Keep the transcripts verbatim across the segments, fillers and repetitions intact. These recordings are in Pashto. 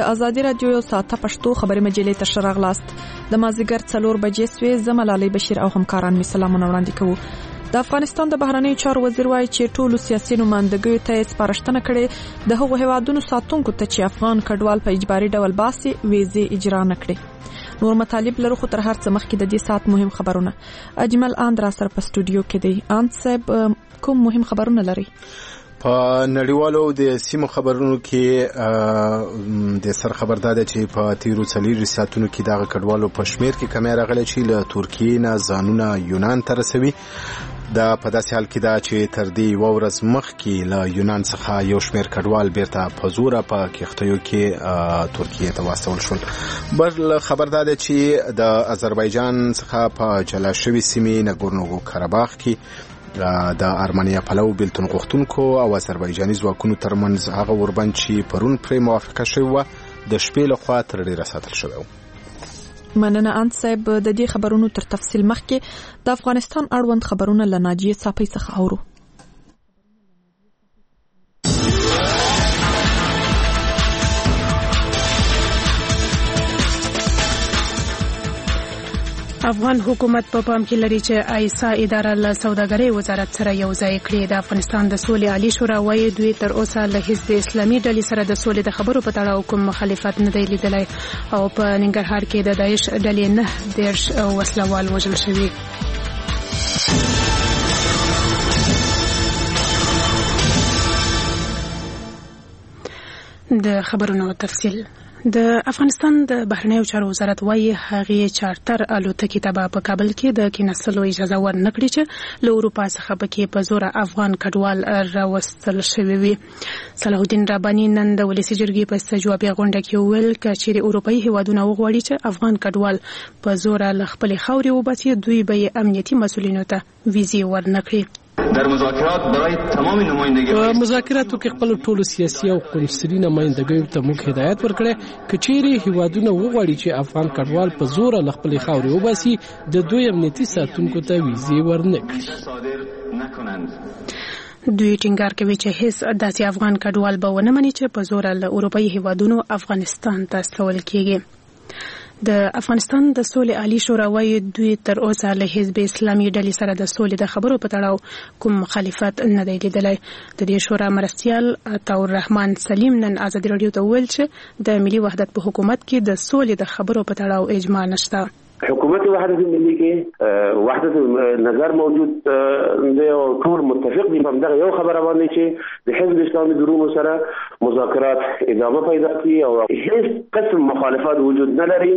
د ازادي رادیو یو ساعته پښتو خبري مجلې ته شراغلاست. د مازیګر څلور بجې سوې زملالي بشیر او همکاران می سلامونه وړاندې کوو. د افغانستان د بهرنیو چارو وزیر وایي چې ټولو سیاسي نمائندګیو ته سپارښتنه کړې د هغو هیوادونو ساتونکو ته چې افغان کډوال په اجباري ډول باسي ویزې اجرا نه کړي. نور مطالب لرو خو تر هر څه مخکې د دې سات مهم خبرونه. اجمل اندرا سره په سټوډیو کې دی. ان صاحب کوم مهم خبرونه لري؟ په نړیوالو د سیمو خبرونو کې د سر خبردار چې په تیرو څلورو ساعتونو کې دغه کډوالو په شمیر کې کمی راغلی چې له ترکیې نه ځانونه یونان ته رسوي. دا په داسې حال کې ده چې تر دې یوه ورځ مخکې له یونان څخه یو شمیر کډوال بیرته په زوره په کښتیو کې ترکیې ته واستول شول. بل خبردار دی چې د آذربایجان څخه په جلا شوي سیمې نګورنو کاراباخ کې د ارمنیا پلو بیلتون غوښتونکو او آذربایجاني ځواکونو ترمنځ هغه وربند چې پرون پرې موافقه شوې وه د شپې لخوا تر ډېره ساتل شوی و. مننه انت صاحب. د دې خبرونو تر تفصیل مخکې د افغانستان اړوند خبرونه له ناجیې صافۍ څخه اورو. افغان حکومت په پام کې لري چې آیسا اداره له سوداګرۍ وزارت سره یو ځای کړي. د افغانستان د سولې عالی شورا وايي دوی تر اوسه له حزب اسلامي ډلې سره د سولې د خبرو په تړاو کوم مخالفت نه دی لیدلی او په ننګرهار کې د داعش ډلې نه دیرش وسلوال وژل شوي. د خبرونو تفصیل. د افغانستان د بهرنیو چارو وزارت وايي هغه چارتر الوتکې ته په کابل کې د کیناستلو اجازه ورنکړي چې له اروپا څخه پکې په زور افغان کډوال راوستل شوی وي. صلاح الدین رباني نن د ولسی جرګې په استجوابي غونډه کې ویل چې اروپאי هیوادونه وغواړي چې افغان کډوال په زور له خپل خاورې وباسي دوی به امنیتي مسؤلینو ته ویزې ورنکړي. در مذاکرات برای تمام نمایندگی په مذاکراتو کې خپل ټولو سیاسي او قونسلي نمایندګیو ته موږ هدایت ورکړی چې چیرې هیوادونه وغواړي چې افغان کډوال په زور له خپل خاورې وباسي د دوی امنیتي ساتونکو ته ویزې ورنکړي. دوی ټینګار کوي چې هیڅ داسې افغان کډوال به ونه مني چې په زور له اروپאי هیوادونو افغانستان ته استول کیږي. د افغانستان د سولې عالی شورا وايي دوی تر اوسه له حزب اسلامي ډلې سره د سولې د خبرو په تړاو کوم مخالفت نه دی لیدلی. د دې شورا مرستیال عطاء الرحمن سلیم نن ازادي رادیو ته ویل چې د ملي وحدت په حکومت کې د سولې د خبرو په تړاو اجماع نشته. حکومت وحدت ملي کې وحدت نظر موجود دی او ټول متفق دي په دغه یو خبره باندې چې د حزب اسلامي درونو سره مذاکرات ادامه پیدا کړي او هیڅ قسم مخالفت وجود نه لري.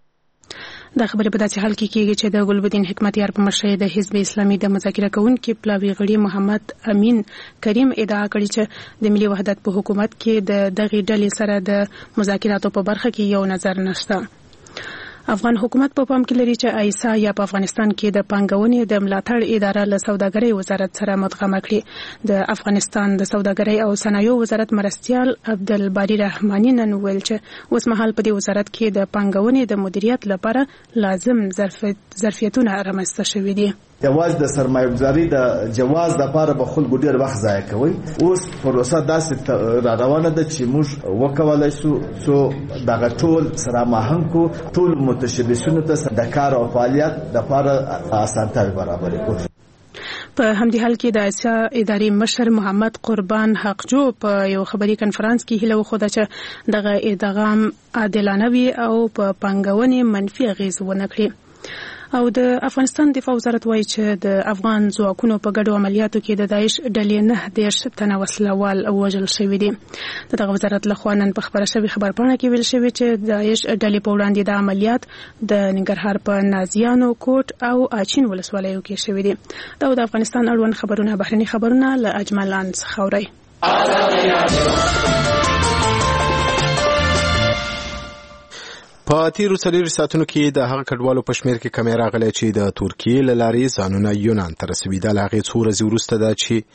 دا خبره په داسې حال کې کېږي چې د ګلبدین حکمتیار په مشرۍ د حزب اسلامي د مذاکره کوونکي پلاوي غړي محمد امین کریم ادعا کړې چې د ملي وحدت په حکومت کې د دغې ډلې سره د مذاکراتو په برخه کې یو نظر نشته. افغان حکومت په پام کې لري چې آیسا یا په افغانستان کې د پانګونې د ملاتړ اداره له سوداګرۍ وزارت سره مدغمه کړي. د افغانستان د سوداګرۍ او صنایعو وزارت مرستیال عبدالباری رحماني نن ویل چې اوس مهال په دې وزارت کې د پانګونې د مدیریت لپاره لازم ظرفیتونه رامنځته شوي دي. یوازې د سرمایه‌گذاري د جواز لپاره به خلکو ډېر وخت ضایع کوي. اوس پروسه داسې را روانه ده چې موږ وکولای شو چې دغه ټول سره ماهنګ کو ټول متشبثینو ته د کار او فعالیت لپاره اسانتیاوې برابرې کړو. په همدې حال کې د آسیا اداري مشر محمد قربان حقجو په یو خبري کنفرانس کې هیله وښوده چې دغه ادغام عادلانه وي او په پانګونې منفي اغیز ونه کړي. او د افغانستان دفاع وزارت وایي چې د افغان ځواکونو په ګډو عملیاتو کې د داعش ډلې نه دیرش تنه وسلوال وژل شوي دي. د دغه وزارت لخوا نن په خبره شوې خبرپاڼه کې ویل شوي چې داعش ډلې په وړاندې د عملیات د ننګرهار په نازیانو کوټ او اچین ولسوالیو کې شوي دي. دا د افغانستان اړوند خبرونه. بهرني خبرونه له اجملان څخه اورئ. په تیرو څلورو ساعتونو کې د هغه کډوالو په شمیر کې کمی راغلی چې د ترکیې له لارې ځانونه یونان ته رسوي. دا له هغې څو ورځې وروسته ده چې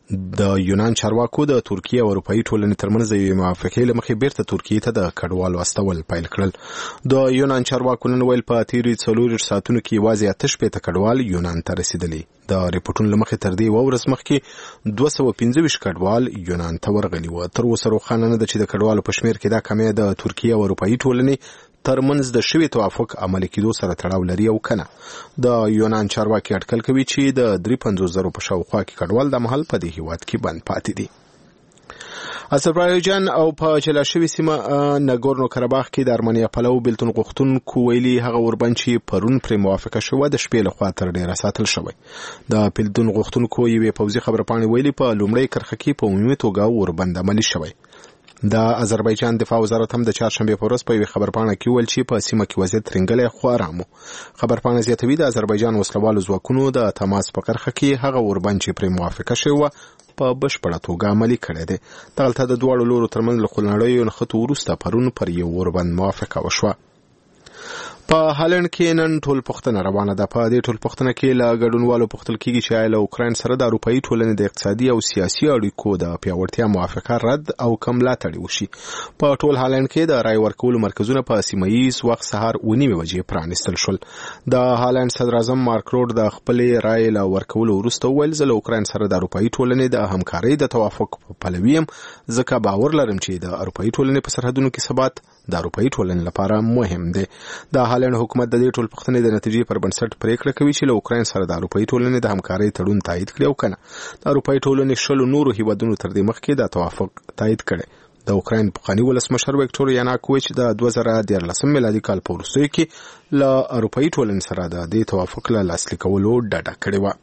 د یونان چارواکو د ترکیه او اروپאי ټولنې ترمنځ یو موافقه لمخې بیرته ترکیه ته د کډوالو استول پیل کړل. د یونان چارواکو نن ویل په تیری څلور ساعتونو کې یوازې اته شپېته کډوال یونان ته رسیدلي. د ریپورتونو لمخې تر دې و ورځ مخکې دوه سوه پنځه ویشت کډوال یونان ته ورغلي و. تر اوسه روښانه نه ده چې د کډوالو په شمېر کې دا کمی د ترکیه او اروپאי ټولنې ترمنځ د شوي توافق عملي کېدو سره تړاو لري او کنه. د یونان چارواکي اټکل کوي چې د درې پنځوس زرو په شاوخوا کې کډوال د محل په دې هیواد کې بند پاتې دي. آذربایجان او په جلا شوي سیمه ناګورنو کراباخ کې د ارمنیا پلو بیلتون غوښتونکو ویلي هغه اوربند چې پرون پرې موافقه شوه د شپې لخوا تر ډیره ساتل شوی. د بیلتون غوښتونکو یوې پوځي خبرپاڼې ویلي په لومړۍ کرښه کې په عمومي توګه اوربند عملي شوی. د آذربایجان دفاع وزارت هم د چهارشنبه په ورځ په یوه خبرپاڼه کې ویل چې په سیمه کې وضعیت ترنګلی خو آرام و. خبرپاڼه زیاتوي د آذربایجان وسلوالو ځواکونو د تماس په کرښه کې هغه اوربند چې پرې موافقه شوې وه په بشپړه توګه عملي کړی دی. دغلته د دواړو لورو ترمنځ له خلنړیو نښتو وروسته پرون پر یو اوربند موافقه وشوه. په هالند کې نن ټول پوښتنه روانه ده. په دې ټول پوښتنه کې له ګډونوالو پوښتل کېږي چې آیا له اوکراین سره د اروپאי ټولنې د اقتصادي او سیاسي اړیکو د پیاوړتیا موافقه رد او کم ملاتړ وشي. په ټول هالند کې د رای ورکولو مرکزونه په سیمه ییز وخت سهار اوه نیمې بجې پرانیستل شول. د هالند صدر اعظم مارک روډ د خپلې رای له ورکولو وروسته وویل زه له اوکراین سره د اروپאי ټولنې د همکارۍ د توافق په پلوي یم ځکه باور لرم چې د اروپאי ټولنې په سرحدونو کې ثبات د اروپאי ټولنې لپاره مهم دی. د هالند حکومت د دې ټول پوښتنې د نتیجې پر بنسټ پریکړه کوي چې له اوکراین سره د اروپאי ټولنې د همکارۍ تړون تایید کړي او کنه. د اروپאי ټولنې شلو نورو هیوادونو تر دې مخکې د توافق تایید کړي. د اوکراین پخواني ولسمشر ویکټور یاناکوویچ د دوه زره دیارلسم میلادي کال په وروستیو کې له اروپאי ټولنې سره د دې توافق له لاسلیک کولو ډډه کړې وه.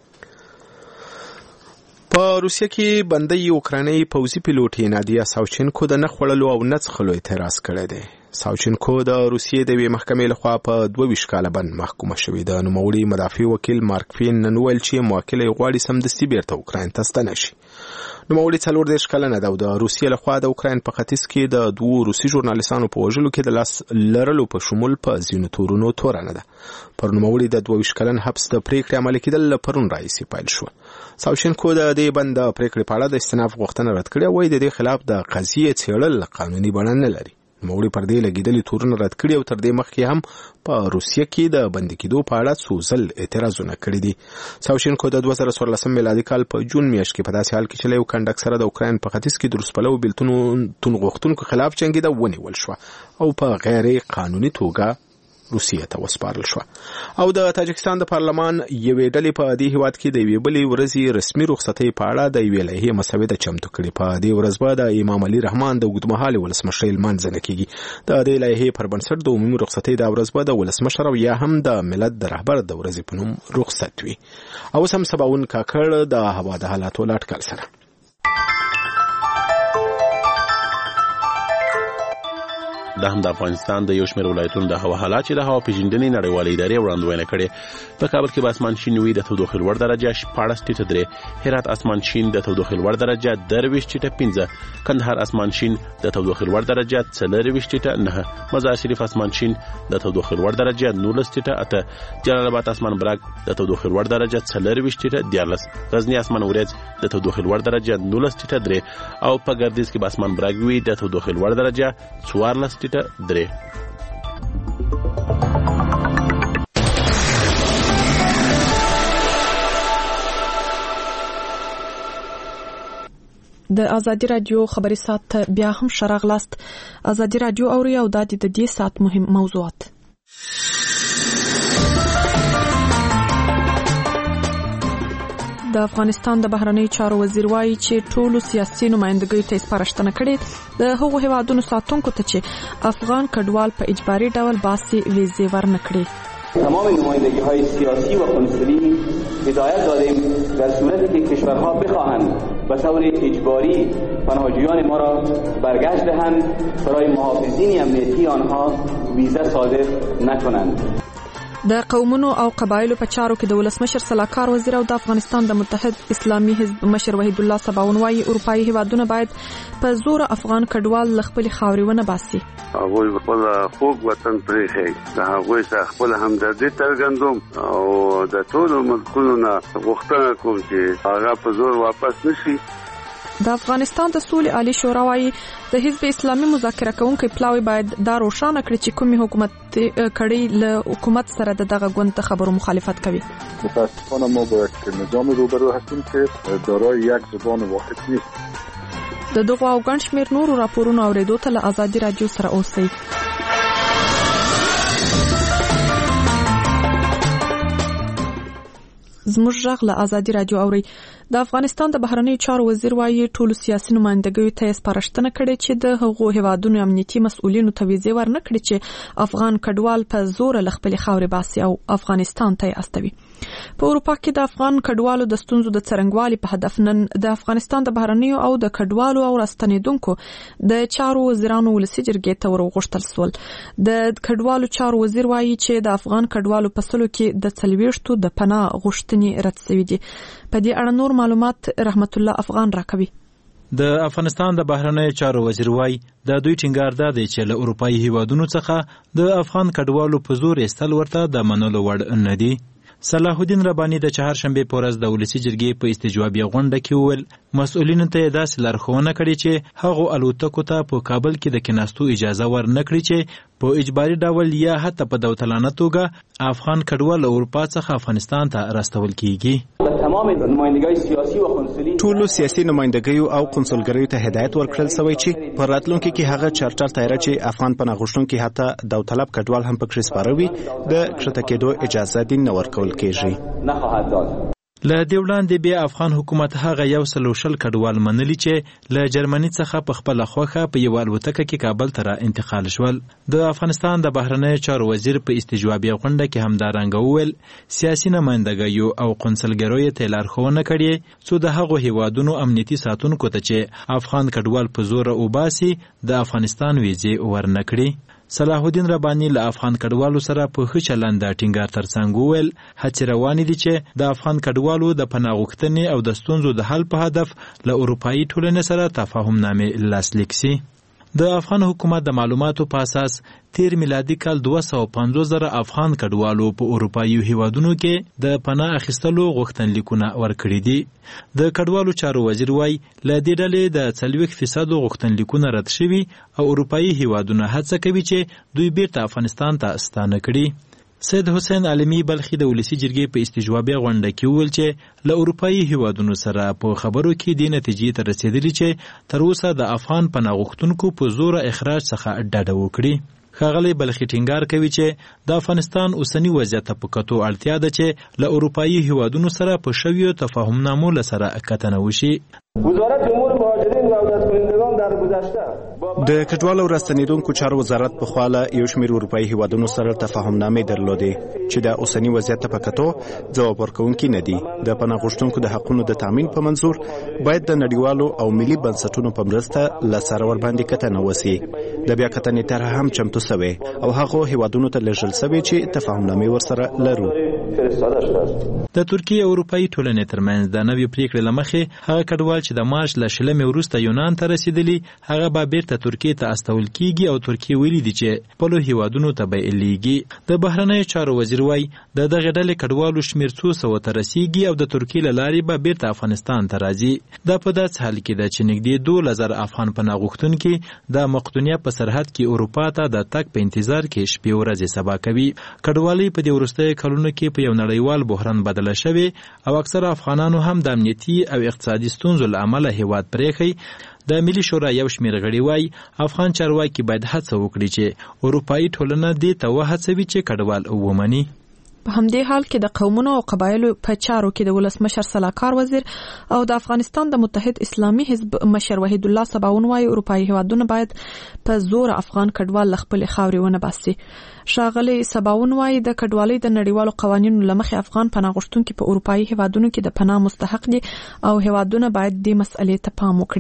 په روسیه کې بندي اوکرایني پوځي پیلوټ نادیا ساوچنکو د نه خوړلو او نه څښلو اعتراض کړی دی. ساوچنکو د روسیې د یوې محکمې لخوا په دوه ویشت کاله بند محکومه شوې. د نوموړي مدافع وکیل مارک فین نن ویل چې موکل یې غواړي سمدستي بیرته اوکراین ته ستنه شي. نوموړي څلور دېرش کلنه ده او د روسیې لخوا د اوکراین په ختیځ کې د دوو روسي ژورنالیستانو په وژلو کې د لاس لرلو په شمول په ځینو تورونو تورنه ده. پر نوموړي د دوه ویشت کلن حبس د پریکړې عملي کېدل له پرون راهیسې پیل شو. ساوچنکو د دې بند د پریکړې په اړه د استئناف غوښتنه رد کړې او د دې خلاف د قضیې څېړل قانوني بڼه نه لري. نوموړي پر دې لګېدلي تورونه رد کړي او تر دې مخکې هم په روسیه کې د بندي کېدو په اړه څو ځل اعتراضونه کړي دي. ساوچنکو د دوه زره څوارلسم میلادي کال په جون میاشت کې په داسې حال کې چې له یو کنډک سره د اوکراین په ختیځ کې د روسپلو بیلتون غوښتونکو خلاف جنګېده ونیول شوه او په غیر قانوني توګه روسیه ته وسپارل شو. او د تاجکستان د پارلمان یوې ډلې په دې هیواد کې د یوې بلې ورځې رسمي رخصتۍ په اړه د یوې لایحې مسوده چمتو کړې. په دې ورځ به د امام علي رحمان د اوږدمهالې ولسمشرۍ لمانځنه کېږي. د دې لایحې پر بنسټ د عمومي رخصتۍ دا ورځ به د ولسمشر او یا هم د ملت د رهبر د ورځې په نوم رخصت وي. اوس هم سباون کاکړ د هوا د حالاتو له اټکل سره. دا هم د افغانستان د یو شمېر ولایتونو د هوا حالات چې د هوا پیژندنې نړیوالې ادارې وړاندوینه کړې. په کابل کې به اسمان شین وي د تودوخې لوړ درجه شپاړس ټیټه درې، هرات اسمان شین د تودوخې لوړ درجه درویشت ټیټه پنځه، کندهار اسمان شین د تودوخې لوړ درجه څلرویشت ټیټه نهه، مزار شریف اسمان شین د تودوخې لوړ درجه نولس ټیټه اته، جلال آباد اسمان برګ د تودوخې لوړ درجه څلرویشت ټیټه دیارلس، غزنی اسمان وریځ د تودوخې لوړ درجه نولس ټیټه درې او په ګردیز کې به اسمان برګ وي د تودوخې لوړ درجه څوارلس ټیټه درې. د ازادي رادیو خبري ساعت بیا هم شراغلاست. ازادي رادیو اوري او د دې ساعت مهم موضوعات. د افغانستان د بهرنی چارو وزیر وایي چې ټولو سیاسي نمائندګیو ته سپارښتنه کړې د هغو هیوادونو ساتونکو ته چې افغان کډوال په اجباري ډول باسي ویزې ورنکړي. تمام نمایندگی‌های سیاسی و کنسولی هدایت دادیم در صورتی که کشورها بخواهند به طور اجباری پناهجویان ما را برگشت دهند برای محافظین امنیتی آنها ویزا صادر نکنند. د قومونو او قبایلو په چارو کې د ولسمشر سلاکار وزیر او د افغانستان د متحد اسلامي حزب مشر وحید الله سباون وايي اروپאי هیوادونه باید په زور افغان کډوال لخپل خاورونه باسي. هغه خپل خوږ وطن پرېږي، دا هغه څخه خپل همدردي څرګندوم او د ټولو ملکونو نه غوښتنه کوم چې هغه په زور واپس نشي. د افغانستان د سولې عالی شورا وايي د حزب اسلامي مذاکره کوونکي پلاوی باید دا روښانه کړي چې کومي حکومت کړي له حکومت سره دغه ګوند خبرو مخالفت کوي. متاسفانه ما با یک نظام روبرو هستیم که دارای یک زبان واحد نیست. د دغه او ګڼ شمېر نورو راپورونو اوریدو ته له ازادي رادیو سره اوسئ. زموږ غږ له ازادي رادیو اوري. د افغانستان د بهرنیو چارو وزیر وايي ټولو سیاسي نمائندګیو ته سپارښتنه کړې چې د هغو هیوادونو امنیتي مسؤلینو ته ویزې ورنکړي چې افغان کډوال په زور له خپل خاورې باسي او افغانستان ته استوي. په اروپا کې د افغان کډوالو د ستونزو د څرنګوالي په هدف نن د افغانستان د بهرنیو او د کډوالو او راستنیدونکو د چارو وزیرانو ولسی جرګې ته ورغښتل سول. د کډوالو چارو وزیر وايي چې د افغان کډوالو په سلو کې د څلويشتو د پناه غوښتنې رد شوې دي. په دې اړه نور معلومات رحمت الله افغان راکوي. د افغانستان د بهرنیو چارو وزیر وايي د دوی ټینګار ده چې له اروپאי هیوادونو څخه د افغان کډوالو په زور استل ورته د منلو وړ نه دي. صلاح الدین ربانی د چهارشنبه په ورځ د ولسی جرګې په استجوابي غونډه کې وویل مسؤلینو ته داسې لارښوونه کړې چې هغه الوتکو ته په کابل کې د کېناستو اجازه ورنکړي چې په اجباري ډول یا حتی په داوطلبانه توګه افغان کډوال اروپا څخه افغانستان ته راستول کیږي. تمام نمایندګۍ سیاسي او قونسلي ټولو سیاسي نمایندګیو او قونسلګریو ته هدایت ورکړل شوی چې په راتلونکي کې هغه چارټر تایره چې افغان پناه غوښتونکي حتی داوطلب کډوال هم پکې سپاروي د کښته کېدو اجازه دې نه ورکول کیږي. نه خواهد داد. له دې وړاندې بیا افغان حکومت هغه یو سل شل کډوال منلي چې له جرمني څخه په خپل خوخه په یو الوتکه کې کابل ته را انتقال شول. د افغانستان د بهرنیو چارو وزیر په استجوابي غونډه کې همدارنګه وویل سیاسي نمائندګیو او قونسلګریو ته لارښوونه کړې څو د هغو هیوادونو امنیتي ساتونکو ته چې افغان کډوال په زور وباسي د افغانستان ویزې ورنکړي. صلاح الدین ربانی له افغان کډوالو سره په ښه چلند ټینګار ترڅنګ وویل هڅې روانې دي چې د افغان کډوالو د پناه غوښتنې او د ستونزو د حل په هدف له اروپאי ټولنې سره تفاهم نامې لاسلیک سي. د افغان حکومت د معلوماتو په اساس تیر میلادي کال دوه سوه پنځوس زره افغان کډوالو په اروپאי هیوادونو کې د پناه اخیستلو غوښتنلیکونه ورکړي دي. د کډوالو چارو وزیر وايي له دې ډلې د څلوېښت فیصد غوښتنلیکونه رد شوي او اروپאי هیوادونه هڅه کوي چې دوی بیرته افغانستان ته ستانه کړي. سید حسین عالمی بلخی د ولسی جرګې په استجوابي غونډه کې وویل چې له اروپאי هیوادونو سره په خبرو کې د نتیجې ته رسیدلی چې تر اوسه د افغان پناه غوښتونکو په زور اخراج څخه ډډه وکړي. ښاغلی بلخی ټینګار کوي چې د افغانستان اوسنی وضعیت په کتو اړتیا ده چې له اروپאי هیوادونو سره په شویو تفاهمنامو سره کتنه وشي. وزارت امور مهاجرین و عودت کنندگان در گذشته د کډوالو راستنیدونکو چارو وزارت په خواله یو شمېر اروپאי هیوادونو سره تفاهمنامې درلودې چې د اوسنی وضعیت په کتو ځواب ورکوونکي نه دي. د پناه غوښتونکو د حقونو د تامین په منظور باید د نړیوالو او ملي بنسټونو په مرسته له سره ورباندې کتنه وسي. د بیا کتنې طرح هم چمتو سوی او هغو هیوادونو ته لېږل سوی چې تفاهمنامې ورسره لرو. د ترکیې او اروپאי ټولنې ترمنځ د نوې پریکړې له مخې هغه کډوال چې د مارچ له شلمې وروسته یونان ته رسیدلي هغه به بیرته ترکیې ته استول کیږي او ترکیې ویلي دي چې خپلو هیوادونو ته به لیږي. د بهرنیو چارو وزیر وایي د دغې ډلې کډوالو شمېر څو سوو ته رسیږي او د ترکیې له لارې به بیرته افغانستان ته راځي. دا په داسې حال کې ده چې نږدې دولس زره افغان پناه غوښتونکي د مقدونیه په سرحد کې اروپا ته د تګ په انتظار کې شپې ورځې سبا کوي. کډوالۍ په دې وروستیو کلونو کې په یو نړیوال بحران بدله شوې او اکثره افغانانو هم د امنیتي او اقتصادي ستونزو له امله هیواد پرېښی. د ملي شورا یو شمېر غړي وایي افغان چارواکي باید هڅه وکړي چې اروپאי ټولنه دې ته وهڅوي چې کډوال ومني. په همدې حال کې د قومونو او قبایلو په چارو کې د ولسمشر سلاکار وزیر او د افغانستان د متحد اسلامي حزب مشر وحید الله سباون وايي اروپאי هیوادونه باید په زور افغان کډوال خپل خاورې ونه باسي. ښاغلی سباون وايي د کډوالۍ د نړیوالو قوانینو له مخې افغان پناه غوښتونکي په اروپאי هیوادونو کې د پناه مستحق دي او هیوادونه باید دې مسئلې ته پام وکړي.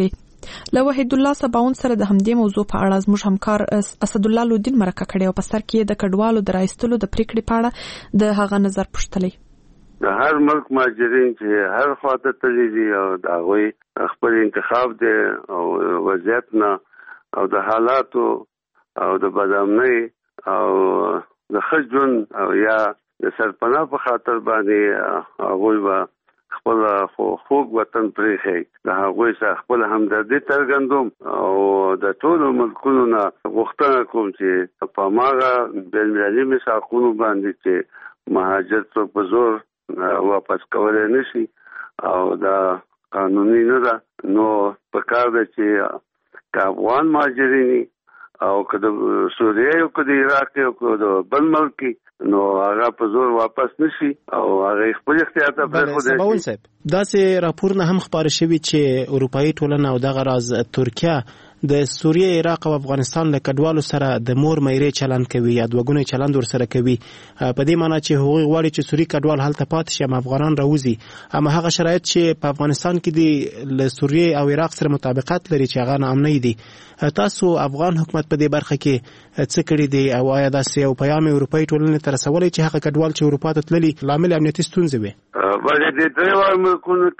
له وحید الله سباون سره د همدې موضوع په اړه زموږ همکار اسد الله لودین مرکه کړې او په سر کې د کډوالو د راایستلو د پریکړې په اړه د هغه نظر پوښتلی. د هر ملک مهاجرین چې هر خواته تللی دي او د هغوی خپل انتخاب دی او وضعیت نه او د حالاتو او د بدامنۍ او د ښه ژوند او یا د سرپناه په خاطر باندې هغوی به خپل خوږ وطن پرېښی. د هغوی سره خپل همدردي څرګندوم او د ټولو ملکونو نه غوښتنه کوم چې په هماغه بین‌المللي میثاقونو باندې چې مهاجر څوک په زور واپس کولی نشي او دا قانوني نه ده نو پکار ده چې که افغان مهاجرین او که د سوریه او که د عراق او که د بل ملک نو هغه په زور واپس نشي او هغه خپل اختیار ته پرېښودی. سباون صاحب داسې راپورونه هم خپاره شوي چې اروپایي ټولنه او دغه راز ترکیه د سوریه، عراق او افغانستان له کډوالو سره د مور میرې چلند کوي یا دوګونی چلند ورسره کوي، په دې معنی چې هغوی غواړي چې سوری کډوال هلته پاتې شي اما افغانان راوځي. اما هغه شرایط چې په افغانستان کې دي له سوریه او عراق سره مطابقت لري چې هغه ناامنۍ دي. تاسو افغان حکومت په دې برخه کې څه کړي دي او آیا داسې یو پیغام اروپایي ټولنې ته رسولی چې هغه کډوال چې اروپا ته تللي لامل امنیتي ستونزې وي؟ ولې د درېواړو ملکونو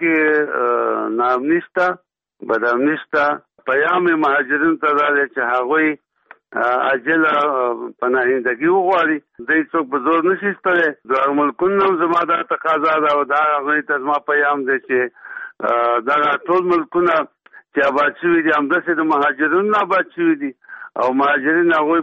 کې ناامني شته، بدامني شته. پیام مهاجرین ته دا دی چې هغوی عاجله پناهندګي وغواړي. دوی څوک په زور نشي ایستلی. دغه ملکونو هم زما دا تقاضا ده او دا هغوی ته زما پیام دی چې دغه ټول ملکونه چې آباد شوي دي همداسې د مهاجرینو نه آباد شوي دي او مهاجرین هغوی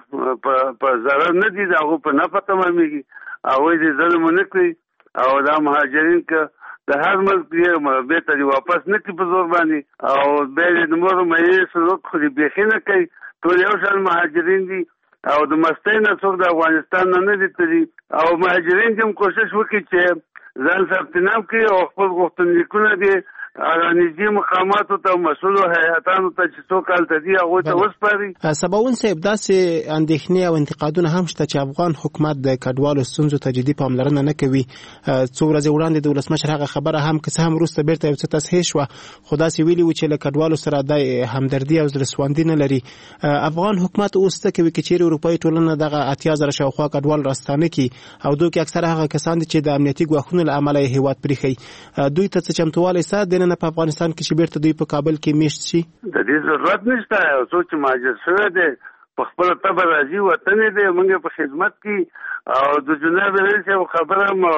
په ضرر نه دي، د هغوی په نفع تمامیږي. هغوی دې ظلم ونه کړي او دا مهاجرین که د هر ملک یې بیرته دې واپس نه کړي په زور باندې او بیا یې د مور میرې سلوک خو دې بیخي نه کوي. ټول یو شان مهاجرین دي او د مستۍ نه څوک د افغانستان نه نه دي تللي او مهاجرین دې هم کوشش وکړي چې ځان ثبت نام کړي او خپل غوښتنلیکونه دې نږدې مقاماتو ته مسؤلو هیئاتانو ته چې څوک هلته دي هغوی ته وسپاري. سباون صاحب داسې اندېښنې او انتقادونه هم شته چې افغان حکومت د کډوالو ستونزو ته جدي پاملرنه نه کوي. څو ورځې وړاندې د ولسمشر هغه خبره هم که څه هم وروسته بیرته یو څه تصحیح شوه خو داسې ویلي وو چې له کډوالو سره د همدردي او زړهسواندي نه لري. افغان حکومت اوس څه کوي که چیرې اروپایي ټولنه دغه اتیا زره شاوخوا کډوال راستانه کړي او دوی کې اکثره هغه کسان دي چې د امنیتي ګواښونو له امله یې هېواد پرېښی، دوی ته څه چمتووالی شته دننه په افغانستان کې چې بیرته دوی په کابل کې میشت شي؟ د دې ضرورت نشته. یو څوک چې مهاجر شوی دی په خپله طبع راځي، وطن یې دی، موږ په خدمت کې او د جناب رئیس یو خبره هم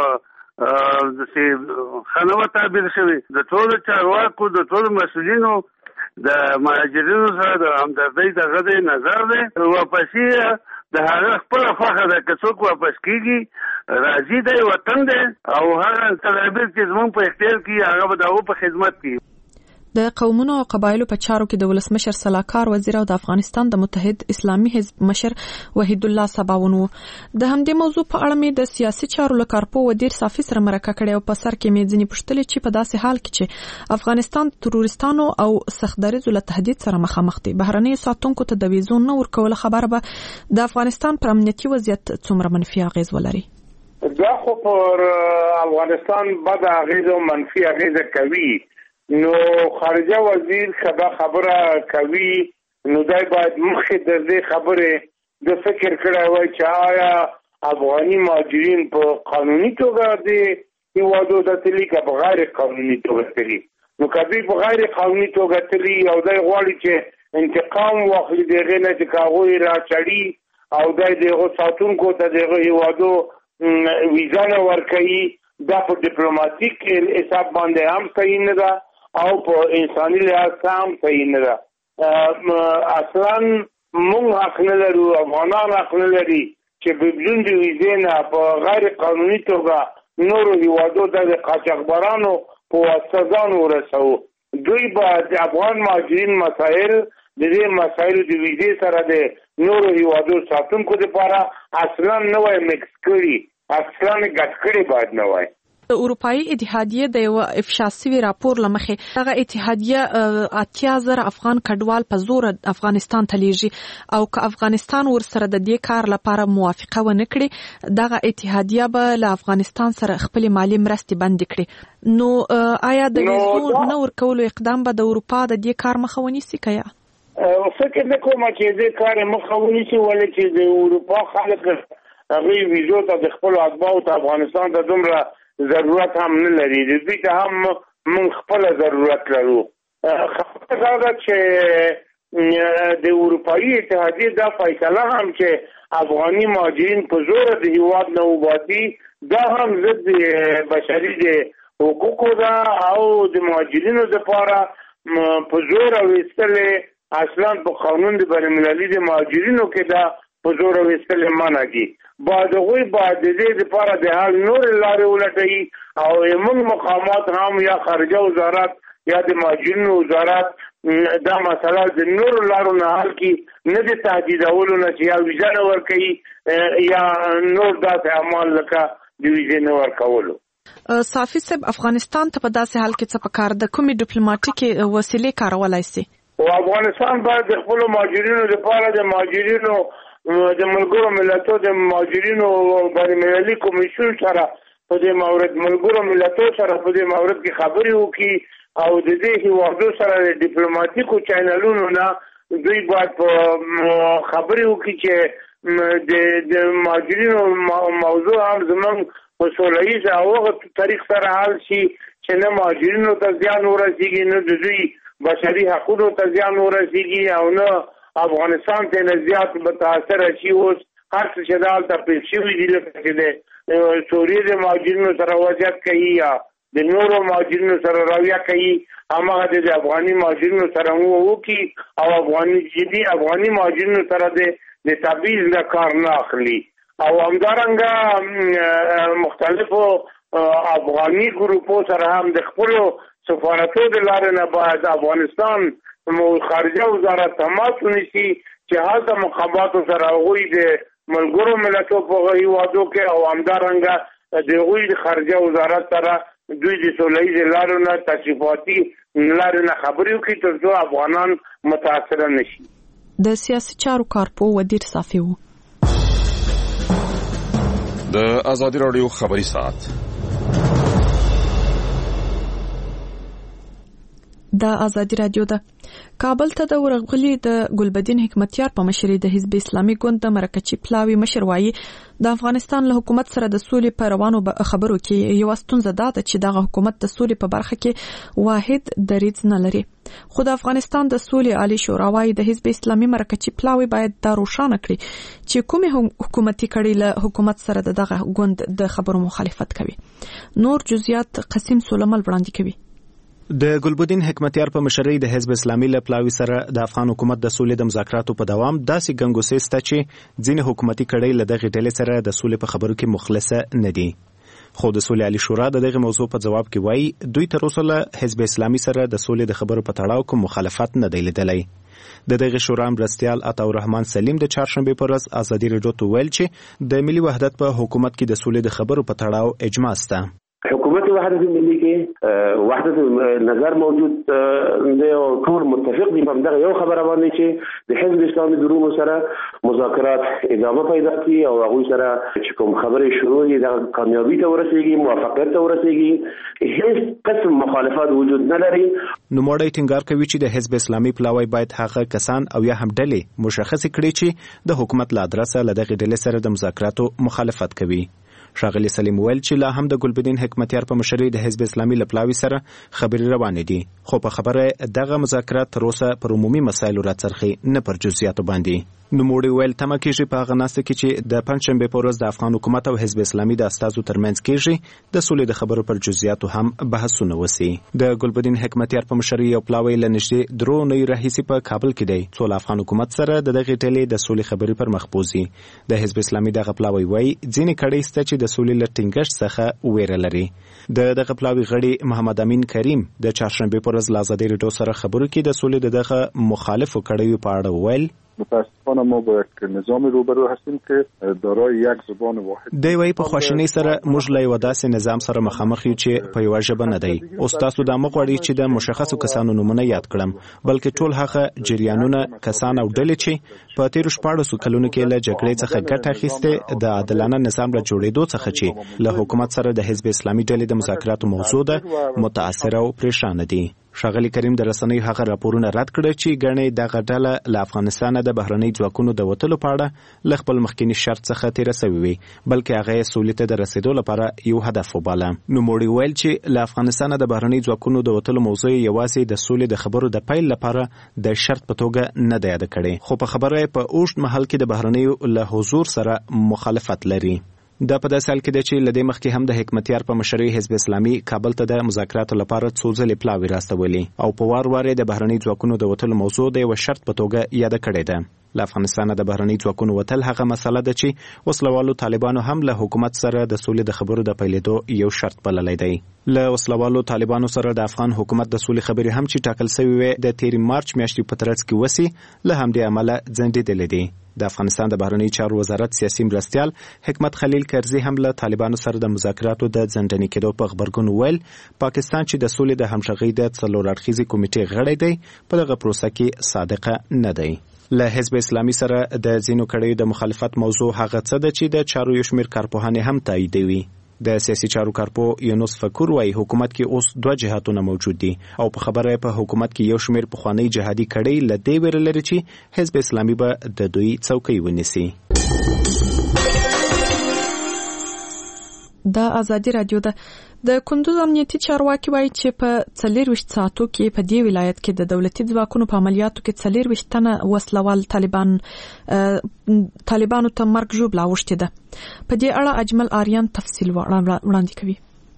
داسې ښه نه وه تعبیر شوې. د ټولو چارواکو د ټولو مسؤلینو د مهاجرینو سره د همدردۍ دغه دی نظر دی. واپسي د هغه خپله خوښه ده، که څوک واپس کېږي راځي دی، وطن دی او هغه تدابیر چې زموږ په اختیار کې هغه به د هغو په خدمت کې. د قومونو او قبایلو په چارو کې د ولسمشر سلاکار وزیر او د افغانستان د متحد اسلامي حزب مشر وحید الله سباون وو. د همدې موضوع په اړه مې د سیاسي چارو له کارپو ودیر صافي سره مرکه کړې او په سر کې مې ځینې پوښتلې چې په داسې حال کې چې افغانستان تروریستانو او سختدریزو له تهدید سره مخامخ دی، بهرنیو ساتونکو ته د ویزو نه ورکول خبره به د افغانستان پر امنیتي وضعیت څومره منفي اغیز ولري؟ دا خو پر افغانستان بد اغیز او منفي اغیز کوي. نو خارجه وزیر خبر خبره کوي نو دای باید مخکې د دې خبرې د فکر کړی وای چې آیا افغاني مهاجرین په قانوني توګه د هیوادو ته تللي که په غیر قانوني توګه تللي. نو که دوی په غیر قانوني توګه تللي او دی غواړي چې انتقام واخلي د هغې نه چې که هغوی راچړي او دی د هغو ساتونکو ته د هغو هیوادو ویزا نه ورکوي، دا په ډیپلوماتیک حساب باندې هم صحیح نه ده او په انساني لحاظ هم صحیح نه ده. اصلا موږ حق نه لرو، افغانان حق نه لري چې بدون د ویزې نه په غیر قانوني توګه نورو هیوادو ته د قاچاقبرانو په واسطه ځان ورسوو. دوی به د افغان مهاجرین مسایل د دې مسایلو د ویزې سره د نورو هیوادو ساتونکو لپاره اصلا نه وای مکس کړي، اصلا ګډ کړي باید نه وای. د اروپאי اتحادیه د یو افشا شوی راپور لمخې دغه اتحادیه اتیا زره افغان کډوال په زور افغانستان ته لیږي او که افغانستان ورسره د دې کار لپاره موافقه ونه کړي دغه اتحادیه به له افغانستان سره خپل مالی مرستې بند کړي. نو آیا د ویزو نه ورکولو اقدام به د اروپا د دې کار مخه ونیسي کیا؟ فکر نه کوم چې دې کار مخه ونیسي ولې چې د اروپا خلک هغه ویزو ته د خپل اتباعو ته افغانستان ته دومره ضرورت هم نه لري، د دوی ته هم من خپل ضرورت لرو. خبره دا چې د اروپאי اتحادیه دا فیصله هم چې افغاني مهاجرین په زور د هیواد نه وباسي دا هم ضد بشري د حقوقو ده او د مهاجرینو لپاره په زور وستل اصلا په قانون د بین المللي د مهاجرینو کې دا په زور وستل منع دي. بعد غوی بعد دې لپاره د حل نور لارې ولټي او یمن مقامات هم یا خارجه وزارت یا د مهاجرینو وزارت دا مسله د نور لارو نه حل کی نه د تهدیدولو نه چې یا ویزا نه ورکړي یا نور داسې اعمال لکه د ویزې نه ورکولو. صافي صاحب افغانستان ته په داسې حال کې څه پکار د کومې ډیپلوماټیکي وسیلې کارولای شي؟ او افغانستان باید د خپل مهاجرینو لپاره د مهاجرینو د ملګرو ملتونو د مهاجرینو بین المللي کمیسیون سره په دې مورد ملګرو ملتونو سره په دې مورد کې خبرې وکړي او د دې هیوادو سره د ډیپلوماټیکو چینلونو نه دوی باید خبرې وکړي چې د مهاجرینو موضوع هم زموږ په سوله ییز او هغه طریق سره حل شي چې نه مهاجرینو ته زیان ورسیږي نه د دوی بشري حقوقو ته زیان ورسیږي او نه افغانستان ته نه زیات متاثر شي. اوس هر څه چې دالته پیښ شوي دي لکه چې د سوریې د مهاجرینو سره وضعیت کوي یا د نورو مهاجرینو سره رویه کوي هماغه د افغاني مهاجرینو سره وکړي او افغاني جدي افغاني مهاجرینو سره د تبعیض نه کار نه اخلي او همدارنګه مختلفو افغاني ګروپو سره هم د خپلو سفارتونو د لارې نه باید افغانستان خارجه وزارت تماس ونیسي چې هلته مقاماتو سره هغوی د ملګرو ملتونو په هیوادو کې او همدارنګه د هغوی د خارجه وزارت سره دوی د سوله ییزې لارو نه تشریفاتي لارې نه خبرې وکړي تر څو افغانان متاثره نه شي. د سیاسي چارو کارپو ودیر صافي و. د ازادي راډیو خبري ساعت د ازادي راډیو د کابل ته د ورغلي د ګلبدین حکمتیار په مشرۍ د حزب اسلامي ګوند د مرکچی پلاوی مشر وایي د افغانستان له حکومت سره د سولې په روانو خبرو کې یو ستونزه ده چې دغه حکومت د سولې په برخه کې واحد دریځ نه لري. خو د افغانستان د سولې عالی شورا وایي د حزب اسلامي مرکچی پلاوی باید دا روښانه کړي چې کومې حکومتي کړي له حکومت سره دغه ګوند د خبرو مخالفت کوي. نور جزئیات قسم سولمل وړاندې کوي. د ګلبدین حکمتیار په مشرۍ د حزب اسلامي له پلاوی سره د افغان حکومت د سولې د مذاکراتو په دوام داسې ګنګوسې سته چې ځینې حکومتي کړۍ له دغې ډلې سره د سولې په خبرو کې مخلصه نه دي. خو د سولې عالی شورا د دغه موضوع په جواب کې وایي دوی تر اوسه له حزب اسلامي سره د سولې د خبرو په تړاو کوم مخالفت نه دی لیدلی. د دغه شورا مرستیال عطاالرحمن سلیم د چهارشنبې پر ورځ ازادي راډیو ته ویل چې د ملي وحدت په حکومت کې د سولې د خبرو په تړاو اجماع شته. حکومت وحدت ملي کې وحدت نظر موجود دی او ټول متفق دي په دغه یو خبره باندې چې د حزب اسلامي دروغ سره مذاکرات ادامه پیدا کړي او هغه سره چې کوم خبرې شروع دي د کامیابی ته ورسیږي موافقت ته ورسیږي هیڅ قسم مخالفت وجود نه لري. نو موړی ټینګار کوي چې د حزب اسلامي پلاوی باید هغه کسان او یا هم ډلې مشخص کړي چې د حکومت له ادرسه له دغه ډلې سره د مذاکراتو مخالفت کوي. ښاغلي سلیم ویل چې لا هم د ګلبدین حکمتیار په مشرۍ د حزب اسلامي له پلاوي سره خبرې روانې دي خو په خبره دغه مذاکرات تر اوسه پر عمومي مسایلو راڅرخي نه پر جزئیاتو باندې. نوموړي ویل تمه کېږي په هغه ناسته کې چې د پنځشنبې په ورځ د افغان حکومت او حزب اسلامي د استازو ترمنځ کېږي د سولې د خبرو پر جزئیاتو هم بحثونه وسي. د ګلبدین حکمتیار په مشرۍ یو پلاوی له نږدې درو نوي راهیسې په کابل کې دی څو له افغان حکومت سره د دغې ډلې د سولې خبرې پر مخ بوځي. د حزب اسلامي دغه پلاوی وایي ځینې کړۍ شته چې د سولې له ټینګښت څخه ویره لري. د دغه پلاوی غړي محمد امین کریم د چهارشنبې په ورځ له ازادي راډیو سره خبرو کې د سولې د دغه مخالفو کړیو په اړه ویل متاسفانه ما با یک نظام روبرو هستیم که دارای یک زبان واحد دی وی په خواشینی سره موږ له یو داسې نظام سره مخامخ یو چې په یو ژبه نه دی. او تاسو د مغوړی چې د مشخصو کسانو نومونه یاد کړم، بلکې ټول هغه جریانونه، کسان او ډلې چې په تیر شپږ کلونو کې له جګړې څخه ګټه اخیسته د عادلانه نظام له جوړېدو څخه چې له حکومت سره د حزب اسلامي ډلې د مذاکراتو موضوع ده، متاثر او پریشان دي. ښاغلي کریم د رسنیو هغه راپورونه رد کړل چې ګڼې دغه ډله له افغانستانه د بهرنۍ ځواکونو د وتلو په اړه له خپل مخکینی شرط څخه تېره سوې وي، بلکې هغه یې سولې ته د رسېدو لپاره یو هدف وباله. نوموړي ویل چې له افغانستانه د بهرنۍ ځواکونو د وتلو موضوع یوازې د سولې د خبرو د پیل لپاره د شرط په توګه نه ده یاده کړې، خو په خبره یې په اوږد مهال کې د بهرنیو له حضور سره مخالفت لري. دا په داسې حال کې ده چې له دې مخکې هم د حکمتیار په مشرۍ حزب اسلامي کابل ته د مذاکراتو لپاره څو ځلې پلاوي راستولي او په وار وار د بهرنۍ ځواکونو د وتلو موضوع د یو شرط په توګه یاده کړې ده. له افغانستانه د بهرنۍ ځواکونو وتل هغه مسله ده چې وسلوالو طالبانو هم له حکومت سره د سولې د خبرو د پیلېدو یو شرط بللی دی. له وسلوالو طالبانو سره د افغان حکومت د سولې خبرې هم چې ټاکل شوې وې د تېرې مارچ میاشتې په ترڅ کې وسي، له همدې امله ځنډېدلې دي. د افغانستان د بهرنۍ چارو وزارت سیاسي مرستیال حکمت خلیل کرزي هم له طالبانو سره د مذاکراتو د ځنډنې کېدو په غبرګون ویل پاکستان چې د سولې د همغږۍ د څلور اړخیزې کمیټې غړی دی په دغه پروسه کې صادقه نه دی. له حزب اسلامي سره د ځینو کړیو د مخالفت موضوع هغه څه ده چې د چارو یو شمېر کارپوهانې هم تاییدوي. د سیاسي چارو کارپو یونس فکر وايي حکومت کې اوس دوه جهاتونه موجود دي او په خبره په حکومت کې یو شمېر پخوانی جهادي کړي له دې ویره لري چې حزب اسلامي به د دوی څوکۍ ونیسي. د ازادي رادیو ده د کندوز امنیتي چارواکي وایي چې په څلورویشت ساعتو کې په دې ولایت کې د دولتي ځواکونو په عملیاتو کې څلورویشت تنه وسلوال طالبان طالبانو ته مرګ ژوبله اوښتې ده. په دې اړه اجمل آریان تفصیل وړاندې کوي.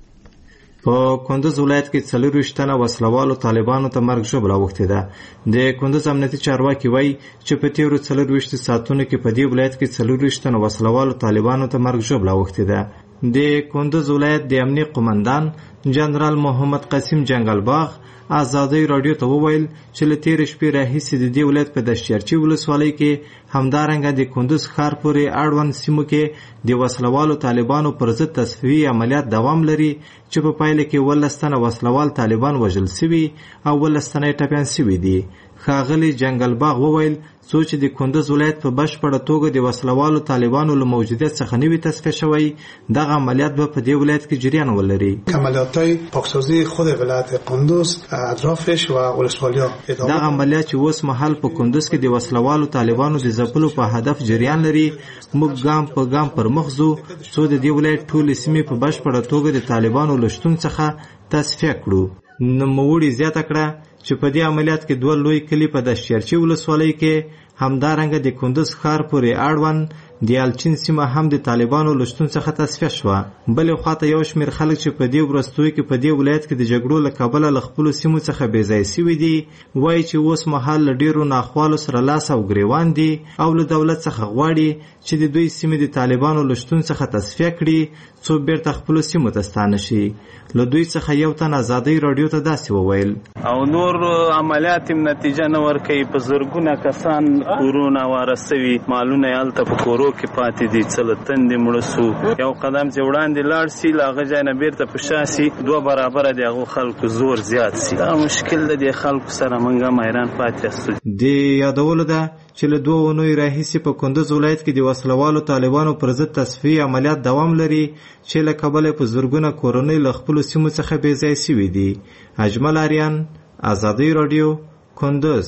په کندوز ولایت کې څلورویشت تنه وسلوالو طالبانو ته مرګ ژوبله اوښتې ده. د کندوز امنیتي چارواکي وایي چې په تیرو څلورویشت ساعتونو کې په دې ولایت کې څلورویشت تنه وسلوالو طالبانو ته مرګ ژوبله اوښتې ده. د کندوز ولایت د امنیه قومندان جنرال محمد قاسم جنگلباغ ازادي رادیو ته وویل چې له تېرې شپې راهیسې د دې ولایت په دشتیارچي ولسوالۍ کې همدارنګه د کندوز ښار پورې اړوند سیمو کې د وسلوالو طالبانو پر ضد تصفیوي عملیات دوام لري چې په پایله کې ولس تنه وسلوال طالبان وژل سوي او ولس تنه یې ټپیان سوي دي. ښاغلي جنگلباغ وویل څو چې د کندوز ولایت په بشپړه توګه د وسلوالو طالبانو له موجودیت څخه نوي تصفیه شوی، دغه عملیات به په دې ولایت کې جریان ولري. عملیات‌های پاکسازی خود ولایت کندوز اطرافش و ولسوالی‌ها دغه عملیات چې اوس مهال په کندوز کې د وسلوالو طالبانو د ځپلو په هدف جریان لري. موږ ګام په ګام پر مخ ځو څو د دې ولایت ټولې سیمې په بشپړه توګه د طالبانو له شتون څخه تصفیه کړو. نوموړي زیاته کړه چې په دې عملیات کې دوه لوی کلي په دشتیارچي ولسوالۍ کې همدارنګه د کندوز ښار پورې اړوند د الچین سیمه هم د طالبانو له شتون څخه تصفیه شوه. بلې خواته یو شمېر خلک چې په دې وروستیو کې په دې ولایت کې د جګړو له کبله له خپلو سیمو څخه بې ځایه سوي دي وایي چې اوس مهال له ډېرو ناخوالو سره لاس او ګریوان دي او له دولت څخه غواړي چې د دوی سیمې د طالبانو له شتون څخه تصفیه کړي څو بیرته خپلو سیمو ته ستانه شي. له دوی څخه یو تن ازادۍ راډیو ته داسې وویل. او نور عملیات نتیجه نه ورکوي، په زرګونه کسان کورونه واره سوي، مالونه یې هلته په کورو کې پاتې دي، څه له تندې مړه سو. یو قدم چې وړاندې لاړ سي له هغه ځای نه بیرته په شا سي، دوه برابره د هغو خلکو زور زیات سي. دا مشکل د دې خلکو سره موږ هم حیران پاتې یاستو. د یادولو ده چې له دوه اونیو راهیسې په کندوز ولایت کې د وسلوالو طالبانو پر ضد تصفیې عملیات دوام لري چې له کبله په زرګونه کورنۍ له خپلو سیمو څخه بې ځایه سوي دي. اجمل آریان، ازادي رادیو، کندوز.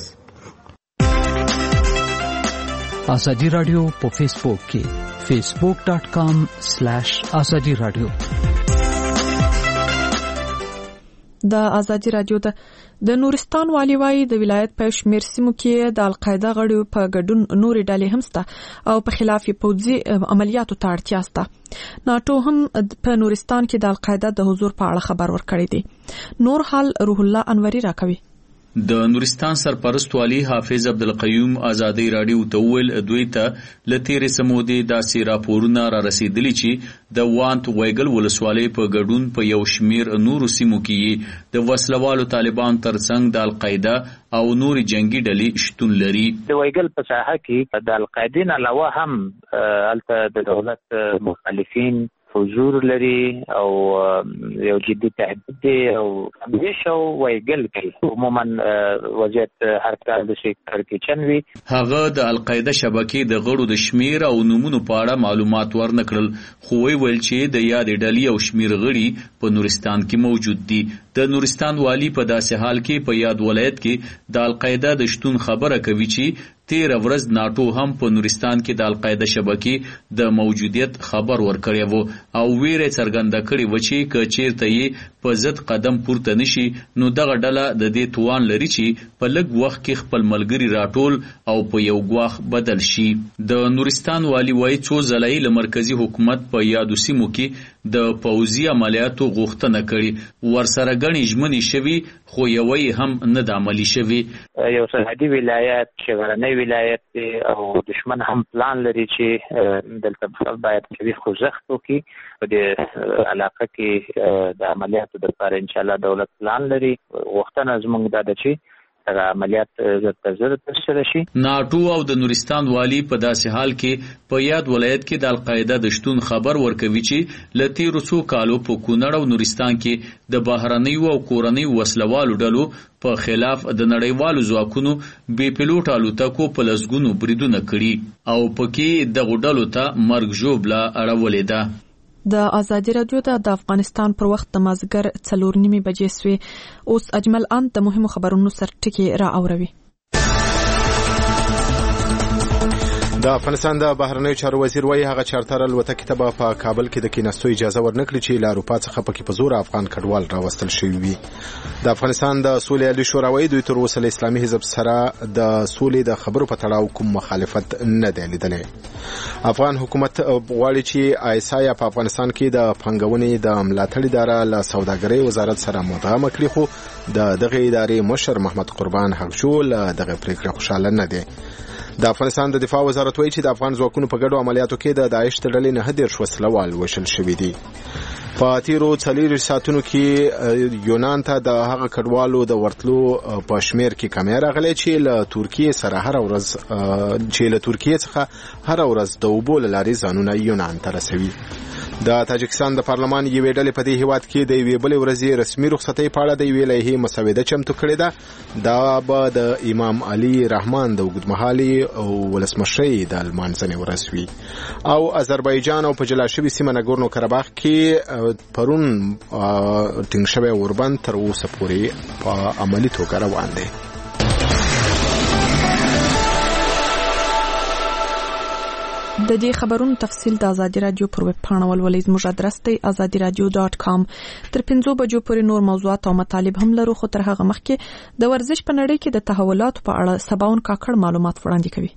ازادي رادیو په فیسبوک کې فیسبوک ډاټ کام سلیش ازادي رادیو. د ازادي رادیو د د نورستان والی وایي د ولایت په شمیر سیمو کې د القاعده غړو په ګډون نوري ډلې هم سته او په خلاف پوځي عملیاتو ته اړتیا سته. ناټو هم په نورستان کې د القاعده د حضور په اړه خبر ورکړی دی. نور حال روح الله انوري راکوي. د نورستان سرپرست والی حافظ عبدالقیوم ازادي رادیو ته ویل دوی ته لتیرې سمودي داسې راپورونه را رسیدلي چې د وانت وایګل ولسوالۍ په ګډون په یو شمیر نورو سیمو کې د وسلوالو طالبان ترڅنګ د القاعده او نور جنگي ډلې شتون لري. د وایګل په ساحه کې د القاعدین علاوه هم الته د دولت مخالفین حضور لري او یو جدي تهدید دی او همیش او وایګل کې عموما وضعیت هر کال د شي کړکېچن وي. هغه د القاعده شبکې د غړو د شمیر او نمونو په اړه معلومات ورنکړل خو ویل چې د یادې ډلې او شمیر غړي په نورستان کې موجود دي. د نورستان والی په داسې حال کې په یاد ولایت کې د القاعده د شتون خبره کوي چې تیر ورځ ناټو هم په نورستان کې د القاعده شبکې د موجودیت خبر ورکړی وو او ویره څرګنده کړې و چې که چیرته یې په ضد قدم پورته نشي نو دغه ډله د دې توان لري چې په لږ وخت کې خپل ملګري راټول او په یو ګواښ بدل شي. د نورستان والی وایي څو ځله له مرکزی حکومت په یادو سیمو کې د پوځي عملیاتو غوښتنه کړې ورسره ګڼې ژمنې شوي خو یوې هم نه د عملي شوي. یو سرحدي ولایت چې غرنی ولایت او دشمن هم پلان لري چې دلته باید قوي خوځښت وکړي په دې علاقه کې د عملیاتو لپاره ان شاء الله دولت پلان لري. غوښتنه زموږ دا ده چې هغه عملیات زر زر ترسره شي. ناټو او د نورستان والی په داسې حال کې په یاد ولایت کې د القاعده د شتون خبر ورکوي چې له تیرو څو کالو په کونړ او نورستان کې د بهرنیو او کورنیو وسلوالو ډلو په خلاف د نړیوالو ځواکونو بې پیلوټ الوتکو په لسګونو بریدونه کړي او پکې دغو ډلو ته مرګ ژوبله اړولې ده. د ازادي رادیو د افغانستان پر وخت د مازیګر څلور نیمې بجې سوې. اوس اجمل ان د مهمو خبرونو سر ټکي را اوروي. د افغانستان د بهرنیو چارو وزیر وايي هغه چارتر الوتکې ته په کابل کې د کیناستو اجازه ورنکړي چې له اروپا څخه پکې په زور افغان کډوال راوستل شوي وي. د افغانستان د سولې عالی شورا وايي دوی تر اوسه له اسلامي حزب سره د سولې د خبرو په تړاو کوم مخالفت نه دی لیدلی. افغان حکومت غواړي چې آیسا په افغانستان کې د پنګونې د ملاتړ اداره له سوداګرۍ وزارت سره مدغم کړي خو د دغه ادارې مشر محمد قربان حقجو له دغه پریکړې خوشاله نه دی. د افغانستان د دفاع وزارت وایي چې د افغان ځواکونو په ګډو عملیاتو کې د داعش د ډلې نه دېرش وسلوال وشل شوي دي. په تیرو څلور ساعتونو کې یونان ته د هغه کډوالو د ورتلو په شمیر کې کمی راغلی چې له ترکیې سره هر ورځ چې له ترکیې څخه هر ورځ د اوبو له لارې ځانونه یونان ته رسوي. د تاجکستان د پارلمان یوې ډلې په دې هیواد کې د یوې بلې ورځې رسمي رخصتۍ په اړه د یوې لایحې مسوده چمتو کړې ده. دا به د امام علي رحمان د اوږدمهالې او ولسمشرۍ د لمانځنې ورځ وي. او آذربایجان او په جلا شوي سیمه نګورنو کراباخ کې پرون ټینګ شوی اوربند تر اوسه پورې په عملي توګه روان دی. د دې خبرونو تفصیل د ازادي رادیو پر ویب پاڼه ولولئ. زموږ ادرس دی ازادي رادیو ډاټ کام. تر پنځو بجو پورې نور موضوعات او مطالب هم لرو خو تر هغه مخکې د ورزش په نړۍ کې د تحولاتو په اړه سباون کاکړ معلومات وړاندې کوي.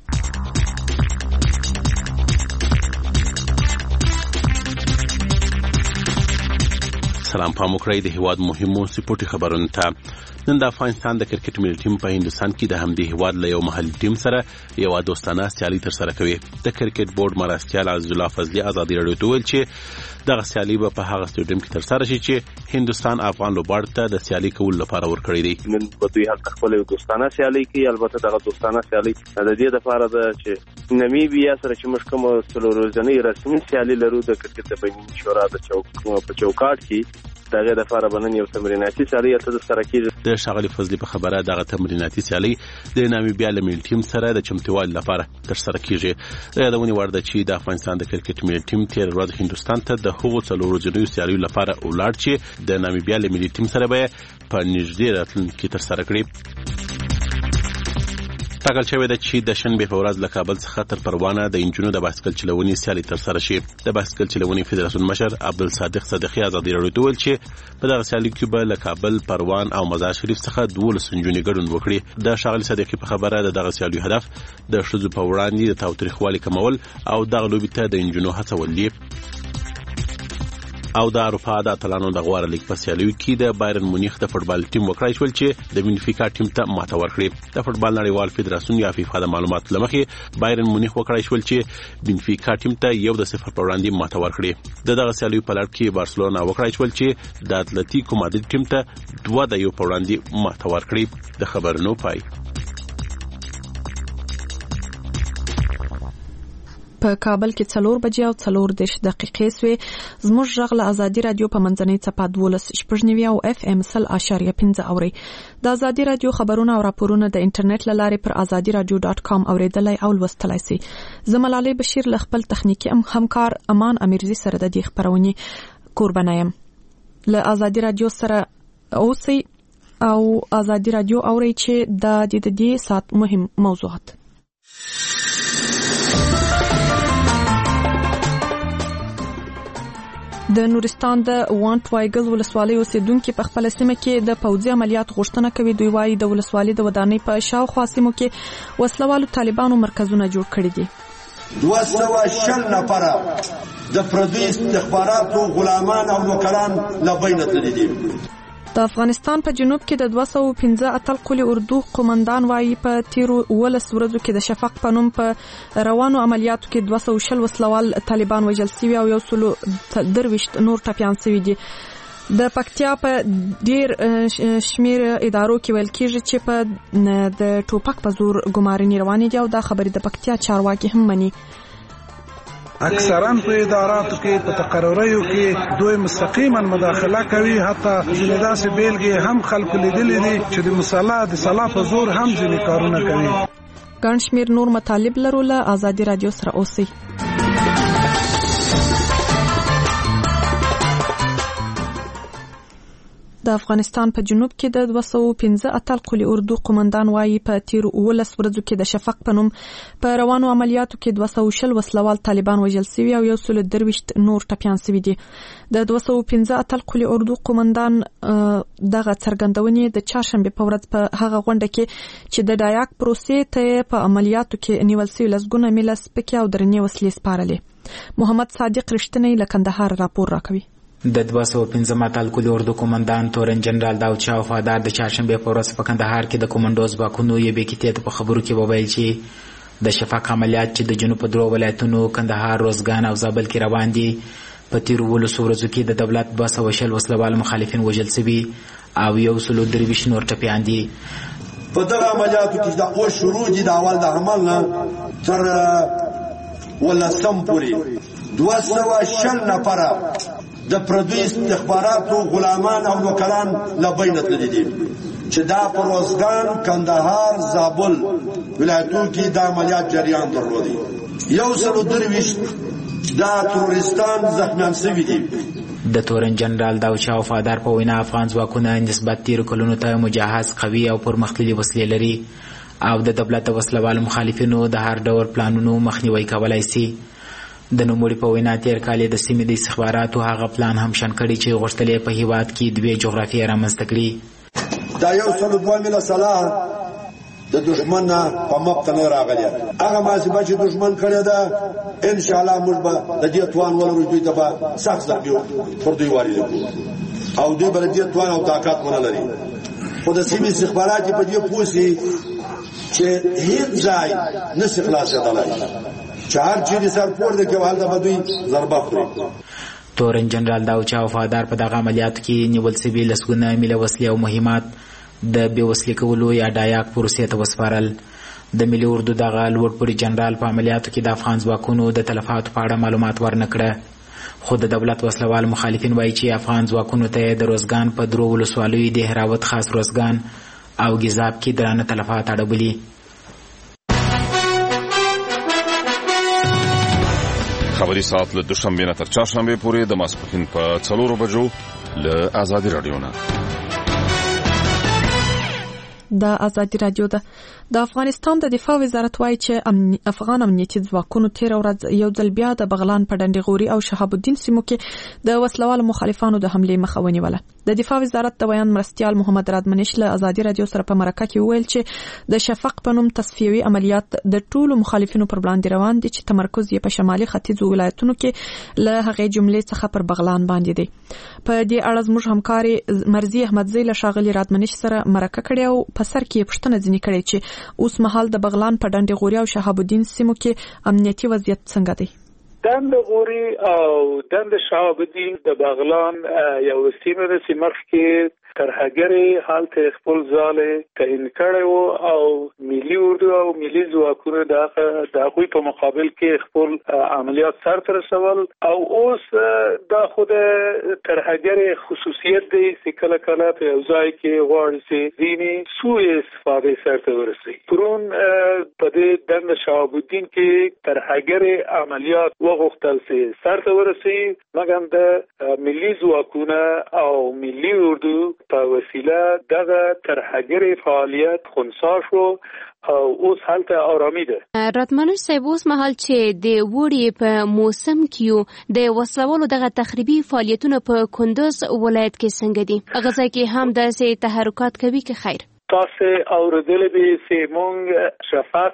سلام پام وکړئ د هیواد مهمو سپورتي خبرونو ته. نن د افغانستان د کرکټ ملي ټیم په هندستان کې د همدې هیواد له یو محلي ټیم سره یو دوستانه سیالي ترسره کوي. د کرکټ بورډ مرستیال عزیز الله فضلي ازادي رادیو ته ویل چې دغه سیالي به په هغه سټیډیم کې ترسره شي چې هندستان افغان لوبغاړو ته د سیالي کول لپاره ورکړی دی. نن په دوی هغه خپل دوستانه سیالي کوي. البته دغه دوستانه سیالي د دې لپاره ده چې نمیبیا سره چې موږ کوم څلور ورځې رسمي سیالي لرو د کرکټ د بین شورا د چوک په چوکاټ کې دغه د لپاره بنن یو تمریناتي سیالي ته سره کیږي. د شغلي فضلي په خبره دغه تمریناتي سیالي د نامیبیا له ملي ټیم سره د چمتووالي لپاره ترسره کیږي. د یادونې وړ ده چې د افغانستان د کرکټ ملي ټیم تیر ورځ هندستان ته د هغو څلور ورځې سیالي لپاره ولاړ چې د نامیبیا له ملي ټیم سره به په نږدې راتلونکي ترسره کړي. ټاکل شوی ده چې د شنبې په ورځ له کابل څخه تر پروانه د انجونو د بایسکل چلونې سیالي ترسره شي. د بایسکل چلونې فدراسیون مشر عبدالصادق صدیقی ازادي رادیو ته ویل چې په دغه سیالي کې به له کابل، پروان او مزار شریف څخه دولس انجونې ګډون وکړي. د ښاغلي صدیقی په خبره د دغه سیالیو هدف د ښځو په وړاندې د تاوتریخوالي کمول او دغه لوبې ته د انجونو هڅول دي. او د اروپا د اتلانو د غوړه لیګ په سیالیو کې د بایرن مونیخ د فوتبال ټیم وکړای شول چې د بنفیکا ټیم ته ماته ورکړي. د فوتبال نړیوال فدراسیون یا فیفا د معلوماتو لمخې بایرن مونیخ وکړای شول چې بنفیکا ټیم ته یو د صفر پر وړاندې ماته ورکړي. د دغه سیالیو په لړ کې بارسلونا وکړای شول چې د اتلتیکو مادرید ټیم ته دوه د یو پر وړاندې ماته ورکړي. د خبرونو پای. په کابل کې څلور بجې او څلور دېرش دقیقې سوې. زموږ غږ له ازادي رادیو په منځنۍ څپه دولس شپږ نوي او اف ام سل اشاریه پنځه اوري. د ازادي رادیو خبرونه او راپورونه د انټرنیټ له لارې پر ازادي رادیو ډاټ کام اوریدلای او لوستلای شئ. زه ملالۍ بشیر له خپل تخنیکي همکار امان امیرزي سره د دې خبرونې قربانه یم. له ازادي رادیو سره اوسئ او ازادي رادیو اورئ چې د دې سات مهم موضوعات. د نورستان د وانټ وایګل ولسوالۍ اوسیدونکو په خپل سیمه کې د پوځي عملیات غوښتنه کوي. دوی وايي د ولسوالۍ د ودانۍ په شاوخوا سیمو کې وسلوالو طالبانو مرکزونه جوړ کړي دي. دوه سوه شل نفره د پردي استخباراتو غلامان او نوکران له بینه تللي دي. د افغانستان په جنوب کې د دوه سوه پنځه اتل قولي اردو قومندان وايي په تیرو ولس ورځو کې د شفق په نوم په روانو عملیاتو کې دوه سوه شل وسلوال طالبان وژل شوي او یو سلو درویشت نور ټپیان شوي دي. د پکتیا په ډیر شمیر ادارو کې ویل کېږي چې په د ټوپک په زور ګمارنې روانې دي او دا خبرې د پکتیا چارواکي هم مني. اکثرا په اداراتو کې په تقرریو کې دوی مستقیما مداخله کوي. حتی ځینې داسې بیلګې هم خلکو لیدلې دي چې د مصالحه د صلاح په زور هم ځینې کارونه کوي. ګڼ شمېر نور مطالب لرو. له ازادي رادیو سره اوسئ. د افغانستان په جنوب کې د دوه سوه پنځه اتل قولي اردو قومندان وايي په تیرو ولس ورځو کې د شفق په نوم په روانو عملیاتو کې دوه سوه شل وسلوال طالبان وژل شوي او یو سل درویشت نور ټپیان شوي دي. د دوه سوه پنځه اتل قولي اردو قومندان دغه څرګندونې د چهارشنبه په ورځ په هغه غونډه کې چې د ډایاک پروسې ته په عملیاتو کې نیول شوي لسګونه میله سپکې او درنې وسلې سپارلې. محمد صادق رښتینی له کندهار راپور راکوي. د دوه سوه پنځه اتل قولي اردو قومندان تورن جنرال داود شاه وفادار د چهارشنبه په ورځ په کندهار کې د کومندو ځواکونو یې بېکیتې په خبرو کې وویل چې د شفق عملیات چې د جنوب په درو ولایتونو کندهار، روزګان او زابل کې روان دي په تیرو ولسو ورځو کې د دولت دوه سوه شل وسلوال مخالفین وژل شوي او یو سل درویشت نور ټپیان دي. په دغه عملیاتو کې د اوس شروع دي د اول د عمل نه تر ولسم پورې دوه سوه شل نفره د پردي استخباراتو غلامان او نوکران له بینه تللي دي چې دا په روزګان، کندهار، زابل ولایتونو کې د عملیات جریان درلودي. یو سل درویشت دا تروریستان زخمیان شوي دي. د تورن جنرال داود شاه وفادار په وینا افغان ځواکونه نسبت تیرو کلونو ته مجهز، قوي او پرمختللي وسلې لري او د دولت د وسلوالو مخالفینو د هر ډول پلانونو مخنیوي کولی شي. د نوموړي په وینا تیر کال د سیمې د استخباراتو هغه پلان هم شنډ کړی چې غوښتل یې په هیواد کې دوې جغرافیې رامنځته کړي. دا یو سل دوه میله سلاح د دشمن نه په مخ نه راغلی. هغه محاسبه چې دشمن کړې ده ان شاء الله موږ به د دې توان ولرو، دوی ته به سخت ضربې پر دوی وارد کړو او دوی به د دې توان او طاقت ونه لري. خو د سیمې استخبارات په دې پوه شي چې هیڅ ځای نشي خلاصېدلی. چهار چیرې سر پورته کې وهل د بدوی ضربه خوري. تورن جنرال داود شاه وفادار په دغه عملیاتو کې نیول شوي لسګونه میله وسلې او مهمات د بې وسلې کولو یا ډایاک پروسې ته وسپارل. د ملي اردو دغه لوړ پوړي جنرال په عملیاتو کې د افغان ځواکونو د تلفاتو په اړه معلومات ورنه کړه. خو د دولت وسلوال مخالفین وایي چې افغان ځواکونو ته د روزګان په درو ولسوالیو د هراوت خاص روزګان او ګیزاب کې درانه تلفات اړولي. خبری ساعت له دوشنبه نه تر چهارشنبه پورې د ماسپښین په څلورو بجو له ازادي رادیو نه. د ازادي رادیو ده. د افغانستان د دفاع وزارت وايي چې امنی افغان امنیتي ځواکونو تیر ورځ یو ځل بیا د بغلان په ډنډغوري او شهاب الدین سیمو کې د وسلوالو مخالفانو د حمله مخه ونیوله. د دفاع وزارت د بیان مرستیال محمد رادمنش له ازادي رادیو سره په مرکه کې ویل چې د شفق په نوم تصفیوي عملیات د ټولو مخالفینو پر وړاندې روان دي چې تمرکز یې په شمالي ختیځو ولایتونو کې له هغې جملې څخه پر بغلان باندې دی. په دې اړه زموږ همکاري مرزي احمدزی له ښاغلي رادمنش سره مرکه کړې او په سر کې پوښتنه ځینې کړې چې اوس مهال د بغلان په ډنډغوري او شهاب الدین سیمو کې امنیتي وضعیت څنګه دی؟ ډنډغوري او ډنډ شهاب الدین د بغلان یو سیمه ده چې مخکې ترهګرې حالت خپل ځاله تعین کړی و او ملي اردو او ملي ځواکونه د هغوی په مقابل کې خپل عملیات سرته رسول او اوس دا خو د ترهګرې خصوصیت دی چې کله کله په یو ځای کې غواړي چې ځینې سوء استفادې سرته ورسوي. پرون په دې ډنډ شهاب الدین کې ترهګرې عملیات وغوښتل چې سرته ورسوي مګر د ملي ځواکونه او ملي اردو په وسیله دغه ترهګرې فعالیت خنثی شو او اوس هلته آرامي ده. رادمنش صاحب اوس مهال چې د وړي په موسم کې د وسلوالو دغه تخریبي فعالیتونه په کندوز ولایت کې څنګه دي؟ هغه ځای کې هم داسې تحرکات کوي که خیر؟ تاسو اوریدلې دي چې موږ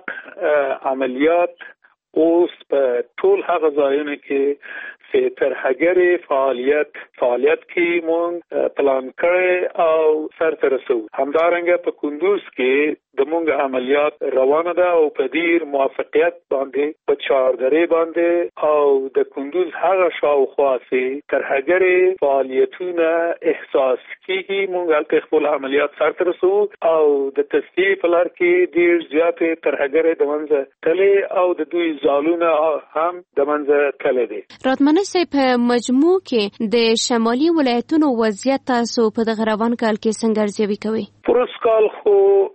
شفق عملیات اوس په ټول هغه ځایونه کې چې ترهګرې فعالیت فعالیت کې مونږ پلان کړی او سرته رسو. همدارنګه په کندوز کې د مونږ عملیات روانه ده او په ډیر موافقیت باندې په چاردرې باندې او د کندوز هغه شاوخوا چې ترهګرې فعالیتونه احساس کیږي مونږ هلته خپل عملیات سرته رسو او د تصفیې په لار کې ډیر زیاتې ترهګرې د منځه تلې او د دوی ځالونه هم د منځه تللی دي. رادمنش صاحب په مجموع کې د شمالي ولایتونو وضعیت تاسو په دغه روان کال کې څنګه ارزیابي کوئ؟ پروس کال خو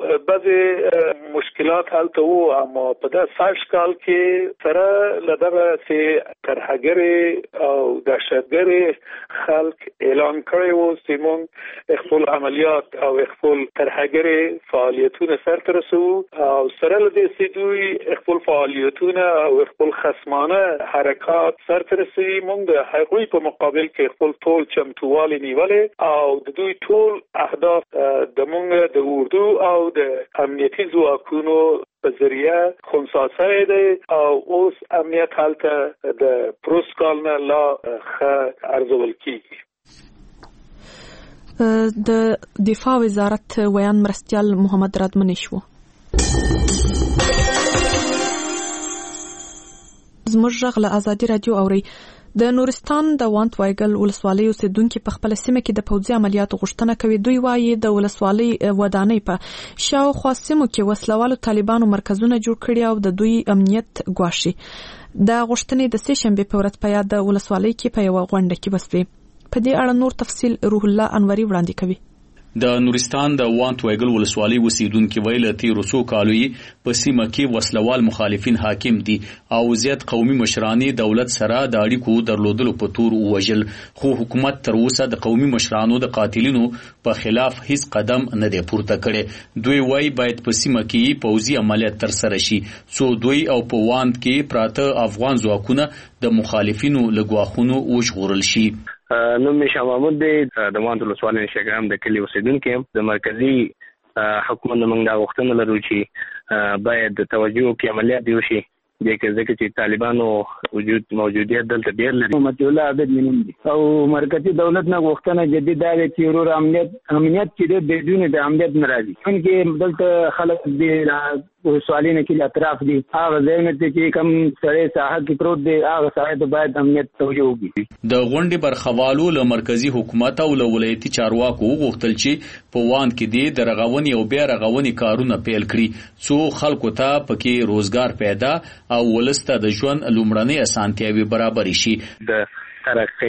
بعضې مشکلات هلته وو اما په دا سږ کال کې سره له دغه چې ترهګرې او دهشتګرې خلک اعلان کړی وو چې موږ خپل عملیات او خپل ترهګرې فعالیتونه سرته رسو او سره له دې چې دوی خپل فعالیتونه او خپل خصمانه حرکات سرته رسوي موږ د هغوی په مقابل کې خپل ټول چمتووالی نیولې او د دوی ټول اهداف د موږ د اردو او د امنیتي ځواکونو په ذریعه خنثی شوی دی او اوس امنیت هلته د پروس کال نه لا ښه ارزول کیږي. د دفاع وزارت ویان مرستیال محمد رادمنش و. زموږ غږ له ازادي رادیو اوري. د نورستان د وانت وایګل ولسوالۍ اوسیدونکو په خپل سیمه کې د پوځي عملیاتو غوښتنه کوي. دوی وایي د ولسوالۍ ودانۍ په شاوخوا سیمو کې وسلوالو طالبانو مرکزونه جوړ کړي او د دوی امنیت ګواښي. د غوښتنې د سه شنبې په ورځ په یاد د ولسوالۍ کې په یو غونډه کې وسوي. په دې اړه نور تفصیل روح الله انوري وړاندې کوي. د نورستان د وانت وایګل ولسوالۍ اوسیدونکو ویل تیر څو کالو په سیمه کې وسلوال مخالفین حاکم دي او زیات قومي مشران دولت سره د اړیکو درلودلو په تور وژل خو حکومت تر اوسه د قومي مشرانو د قاتلینو په خلاف هیڅ قدم نه دی پورته کړی. دوی وایي باید په سیمه کې پوځي عملیات تر سره شي څو دوی او په وانت کې پراته افغان ځواکونه د مخالفینو لګواخونو وژغورل شي. نوم مې شاه محمود دی د وانت ولسوالۍ انشاګرام د کلي اوسیدونکی یم. د مرکزي حکومت موږ دا غوښتنه لرو چې باید توجه وکړي عملیات دی وشي ځکه چې طالبانو وجود موجودیت دلته ډېر لري. محمد الله عبد مینم دي او مرکزي دولت نه غوښتنه جدي دا ده چې ورور امنیت امنیت چې د بدون د امنیت ناراضي څنګه دلته خلک دي سوالینه کې اطراف دي هغه ځایونه چې کوم سړی ساحه کې پروت دی هغه سړی ته باید امنیت توجه وکړي. د غونډې برخوالو له مرکزی حکومت او له ولایتي چارواکو غوښتل چې په وان کې دي د رغونې او بیا رغونې کارونه پیل کړي څو خلکو ته پکې روزګار پیدا او ولسته د ژوند لومړنۍ اسانتیاوې برابر شي. د ترقۍ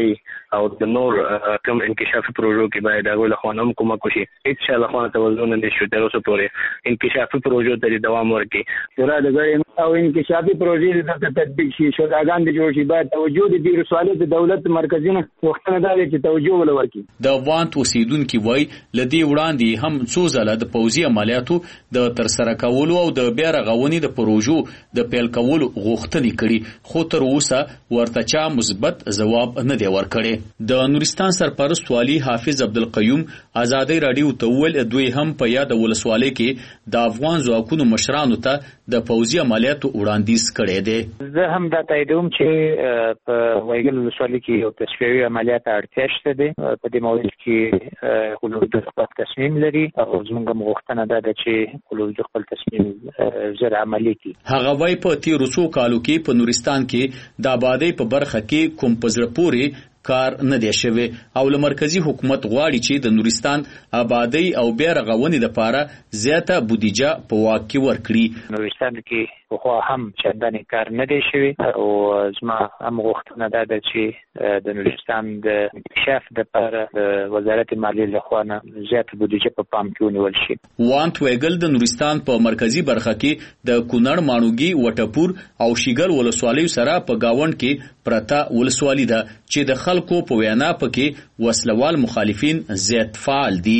او د نور کوم انکشافي پروژو کې باید هغه له خانم کومک وشي هیڅ شي له خانه توازن نه شو تر اوسه پورې انکشافي پروژو ته دوام ورکړي پورا د غړي او انکشافي پروژې د تطبیق شي شوراګان د جوړ شي باید توجه د دې رسالې د دولت مرکزونه وختونه دا چې توجه ول ورکړي. د وانت اوسیدونکو وای لدی وړاندې هم څو ځله د پوځي عملیاتو د ترسره کولو او د بیا رغونې د پروژو د پیل کولو غوښتنې کړي خو تر اوسه ورته چا مثبت ځواب نه دی ورکړی. د نورستان سرپرست والی حافظ عبدالقیوم آزادی رادیو ته ویل دوی هم په یاد ولسوالۍ کې د افغان ځواکونو مشرانو ته د پوځي عملیاتو وړاندیز کړی دی. زه هم دا تاییدوم چې په وایګل ولسوالۍ کې یو تشویقي عملیات اړتیا شته دی. په دې موضوع کې خپل خپل تصمیم لري او زموږ غوښتنه ده چې خپل خپل تصمیم زر عملي کړي. هغه وای په تیرو څو کالو کې په نورستان کې د آبادی په برخه کې کوم پزړه پورې کار نه دی شوی او له مرکزی حکومت غواړي چې د نورستان آبادی او بیا رغونې لپاره زیاته بودیجه په واک کې ورکړي. نورستان کې خو هم چندانې کار نه دی شوی او زما هم غوښتنه ده چې د نورستان د انکشاف لپاره د وزارت مالیې لخوا نه زیاته بودیجه په پام کې ونیول شي. وانت ویګل د نورستان په مرکزی برخه کې د کونړ ماڼوګي وټپور او شیګل ولسوالیو سره په گاوند کې پرتا ولسوالي ده چې د خلکو په وینا پکې وسلوال مخالفین زیات فعال دي.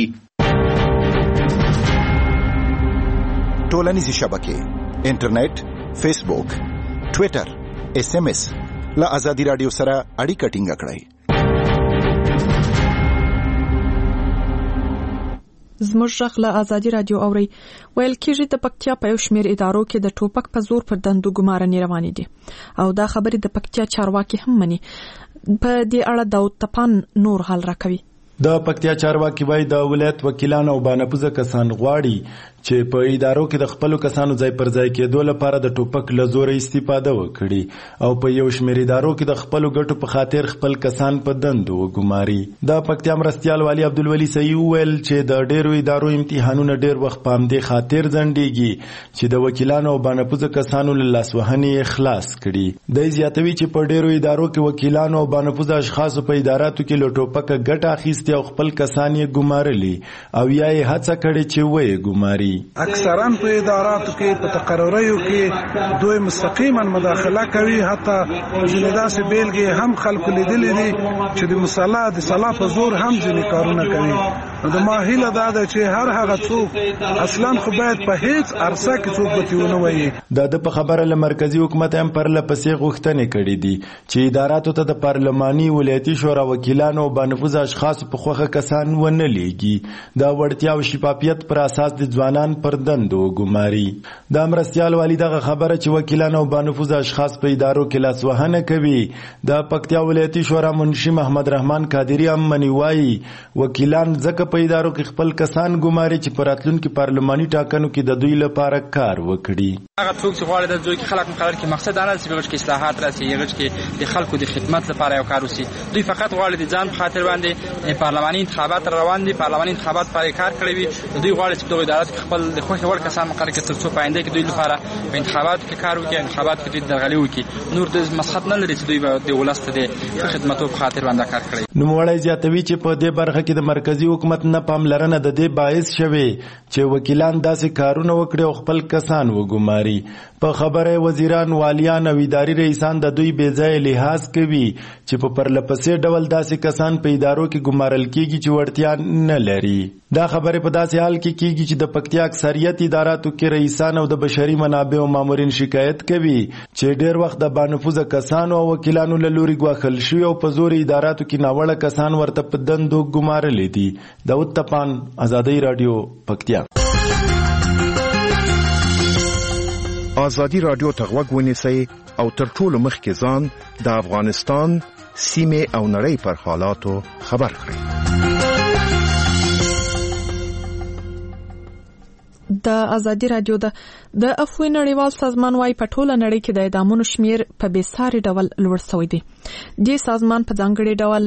ټولنیزې شبکې انټرنیټ، فیسبوک، ټویټر، ایس ایم ایس له آزادی رادیو سره اړیکه ټینګه کړئ. زموږ غږ له آزادی رادیو اوري. ویل کېږي د پکتیا په یو شمېر ادارو کې د ټوپک په زور پر دندو ګمارنې روانې دي او دا خبرې د پکتیا چارواکي هم مني. په دې اړه داود تپان نور حال راکوي. د پکتیا چارواکي وایي د ولایت وکیلان او بانفوذه کسان غواړي چې په ادارو کې د خپل کسانو ځای پر ځای کېدو لپاره د ټوپک له زوره استفاده وکړي او په یو شمېر ادارو کې د خپل ګټو په خاطر خپل کسان په دندو وګماري. د پکتیا مرستیال والی عبدالولي سعید ویل چې د ډېرو ادارو امتحانونه ډېر وخت په همدې خاطر ځنډېږي چې د وکیلانو او بانفوذه کسانو له لاسوهنې خلاص کړي. دی زیاتوي چې په ډېرو ادارو کې وکیلانو او بانفوذه اشخاصو په اداراتو کې له ټوپکه ګټه اخیستې او خپل کسان یې ګمارلي او یا یې هڅه کړې چې ویې ګماري. اکثرا په اداراتو کې په تقرریو کې دوی مستقیما مداخله کوي. حتی ځینې داسې بیلګې هم خلکو لیدلې دي چې د مصالح د صلاح په زور هم ځینې کارونه کوي. د ما هیله دا ده چې هر هغه څوک اصلا خو باید په هیڅ عرصه کې څوک به ونه وایي. د په خبره له مرکزی حکومت هم پر لپسې غوښتنې کړې دي چې اداراتو ته د پارلماني ولایتي شورا وکیلانو او بانفوذه اشخاص په خوخه کسان ونه لیږي. دا وړتیا او شفافیت پر اساس د ځوانان پر دندو ګماري. د مرستیال والی دغه خبره چې وکیلان او بانفوذه اشخاص په ادارو کې لاسوهنه کوي د پکتیا ولایتي شورا منشي محمد رحمان قادری هم منی وایي وکیلان ځکه په ادارو کې خپل کسان ګماري چې په راتلونکي پارلماني ټاکنو کې د دوی لپاره کار وکړي. هغه څوک چې غواړي د دوی کې خلک مقرر کړي مقصد دا نه چې بغیر کې اصلاحات راسي یغه کې د خلکو د خدمت لپاره یو کار وسی. دوی فقط غواړي د ځان په خاطر باندې پارلماني انتخابات روان دي پارلماني انتخابات لپاره کار کوي. دوی غواړي چې په ادارات کې خپل د خوښ وړ کسان مقرر کړي تر څو په آینده کې دوی لپاره په انتخاباتو کې کار وکړي انتخابات کې دوی درغلي وکړي. نور د مسخت نه لري چې دوی د ولست د خدماتو په خاطر باندې کار کوي. نو وړای زیاتوي چې په دې برخه کې د مرکزی حکومت نه پاملرنه د دې باعث شوه چې وکیلان داسې کارونه وکړي او خپل کسان وګماري. په خبره وزیران والیان او اداري رئیسان د دوی بې ځای لحاظ کوي چې په پرلپسې ډول داسې کسان په ادارو کې ګمارل کیږي چې وړتیا نه لري. دا خبره په داسې حال کې کیږي چې د پکتیا اکثریت اداراتو کې رئیسان او د بشري منابعو مامورین شکایت کوي چې ډېر وخت د بانفوذه کسانو او وکیلانو له لوري ګواښل شوي او په زور اداراتو کې ناوړه کسان ورته په دندو ګمارلي دي. داود تپان، آزادی رادیو، پکتیا. آزادی رادیو ته غوږ ونیسئ او تر ټولو مخکې ځان د افغانستان سیمې او نړۍ پر حالاتو خبر کړئ. د آزادی رادیو د د افوی نړیوال سازمان وايي په ټوله نړۍ کې د اعدامونو شمیر په بېساري ډول لوړ شوی دی. د سازمان په ځانګړي ډول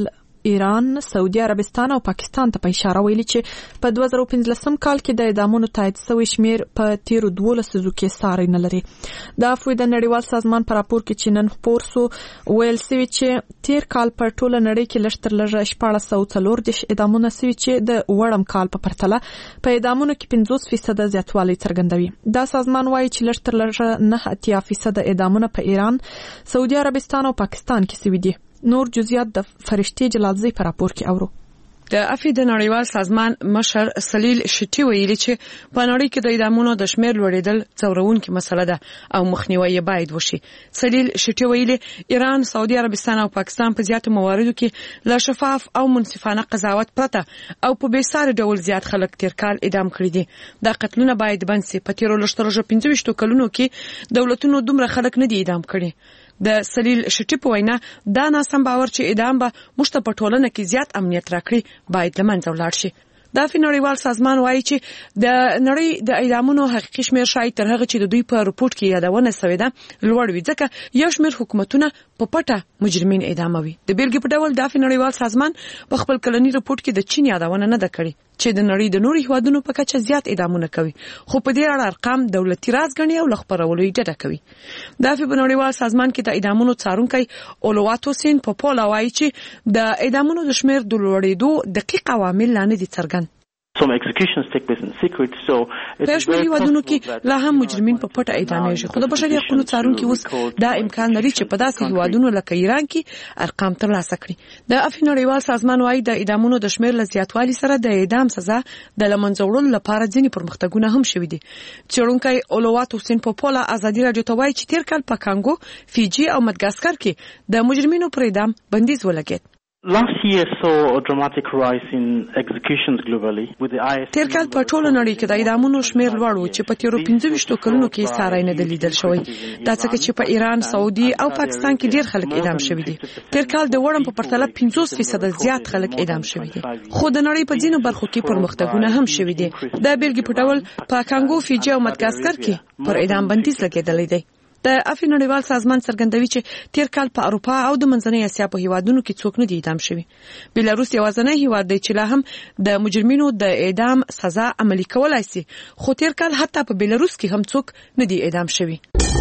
ایران، سعودي عربستان او پاکستان ته په اشاره ویلي چې په دوه زره پنځلسم کال کې د اعدامونو تایید شوی شمیر په تیرو دولسو لسیزو کې ساری نه لري. د عفو د نړیوال سازمان په راپور کې چې نن خپور سو ویل شوی چې تیر کال په ټوله نړۍ کې لږ تر لږه شپاړس سوه څلور دېرش اعدامونه شوي چې د وړم کال په پرتله په اعدامونو کې پنځوس فیصده زیاتوالی څرګندوي. دا سازمان وایي چې لږ تر لږه نه اتیا فیصده اعدامونه په ایران، سعودي عربستان او پاکستان کې شوي دي. نور جزئیات د فرشتي جلالزی په راپور کې اورو. د افی د نړیوال سازمان مشر سلیل شټي ویلي چې په نړۍ کې د اعدامونو د شمیر لوړېدل څورونکې مسله ده او مخنیوي یې باید وشي. سلیل شټي ویلي ایران، سعودي عربستان او پاکستان په زیاتو مواردو کې لا شفاف او منصفانه قضاوت پرته او په بیسار ډول زیات خلک تیر کال اعدام کړي دي. دا قتلونه باید بند شي. په تیرو لږ پنځه ویشت کلونو کې دولتونو دومره خلک نه دي اعدام کړي. د سلیل شټي په وینا دا ناسم باور چې اعدام به موږ ته په ټولنه کې زیات امنیت راکړي باید له منځه ولاړ شي. د افی نړیوال سازمان وایي چې د نړۍ د اعدامونو حقیقي شمیر شاید تر هغه چې د دوی په رپورت کې یادونه شوې ده لوړ وي، ځکه یو شمیر حکومتونه په پټه مجرمین اعداموي. د بیلګې په ډول د افی نړیوال سازمان په خپل کلنی رپورت کې د چین یادونه نه ده کړې چې د نړۍ د نورو هیوادونو په کچه زیات اعدامونه کوي، خو په دې اړه ارقام دولتي راز ګڼي او لخبرولو یې ډډه کوي. د افی په نړیوال سازمان کې د اعدامونو څارونکی اولواتو سین پوپولا وایي چې د اعدامونو د شمیر د لوړېدو دقیق عوامل لا نه دي څرګند. Some executions take place in secret, so په شمېري هیوادونو کې لا هم مجرمین په پټه اعدامېږي، خو د بشري حقوقو څارونکي اوس دا امکان لري چې په داسې هیوادونو لکه ایران کې ارقام ترلاسه کړي. د افی نړیوال سازمان وایي د اعدامونو د شمېر له زیاتوالي سره د اعدام سزا د له منځه وړلو لپاره ځینې پرمختګونه هم شوي دي. څېړونکی اولواتو سین پوپولا ازادي راډیو ته وایي چې تیر کال په کانګو، فیجي او مدغاسکر کې د مجرمینو پر اعدام بندیز ولګېد. Last year saw a dramatic rise in executions globally with the I S. تیر کال په ټوله نړۍ کې د اعدامونو شمیر لوړ و چې په تیرو پنځه ویشتو کلونو کې ساری نه لیدل شوی. دا څنګه چې په ایران، سعودي او پاکستان کې ډیر خلک اعدام شوي دي. تیر کال د وړم په پرتله پنځوس فیصد زیات خلک اعدام شوي دي. خو د نړۍ په ځینو برخو کې پرمختګونه هم شوي دي. د بیلګې په ډول په کانګو، فیجي او مدغاسکر کې پر اعدام بندیز لګېدلی دی. د افی نړیوال سازمان څرګندوي چې تیر کال په اروپا او د منځنۍ اسیا په هیوادونو کې څوک نه دي اعدام شوي. بیلاروس یوازینی هیواد دی چې لا هم د مجرمینو د اعدام سزا عملي کولای شي، خو تیر کال حتی په بیلاروس کې هم څوک نه دي اعدام شوي.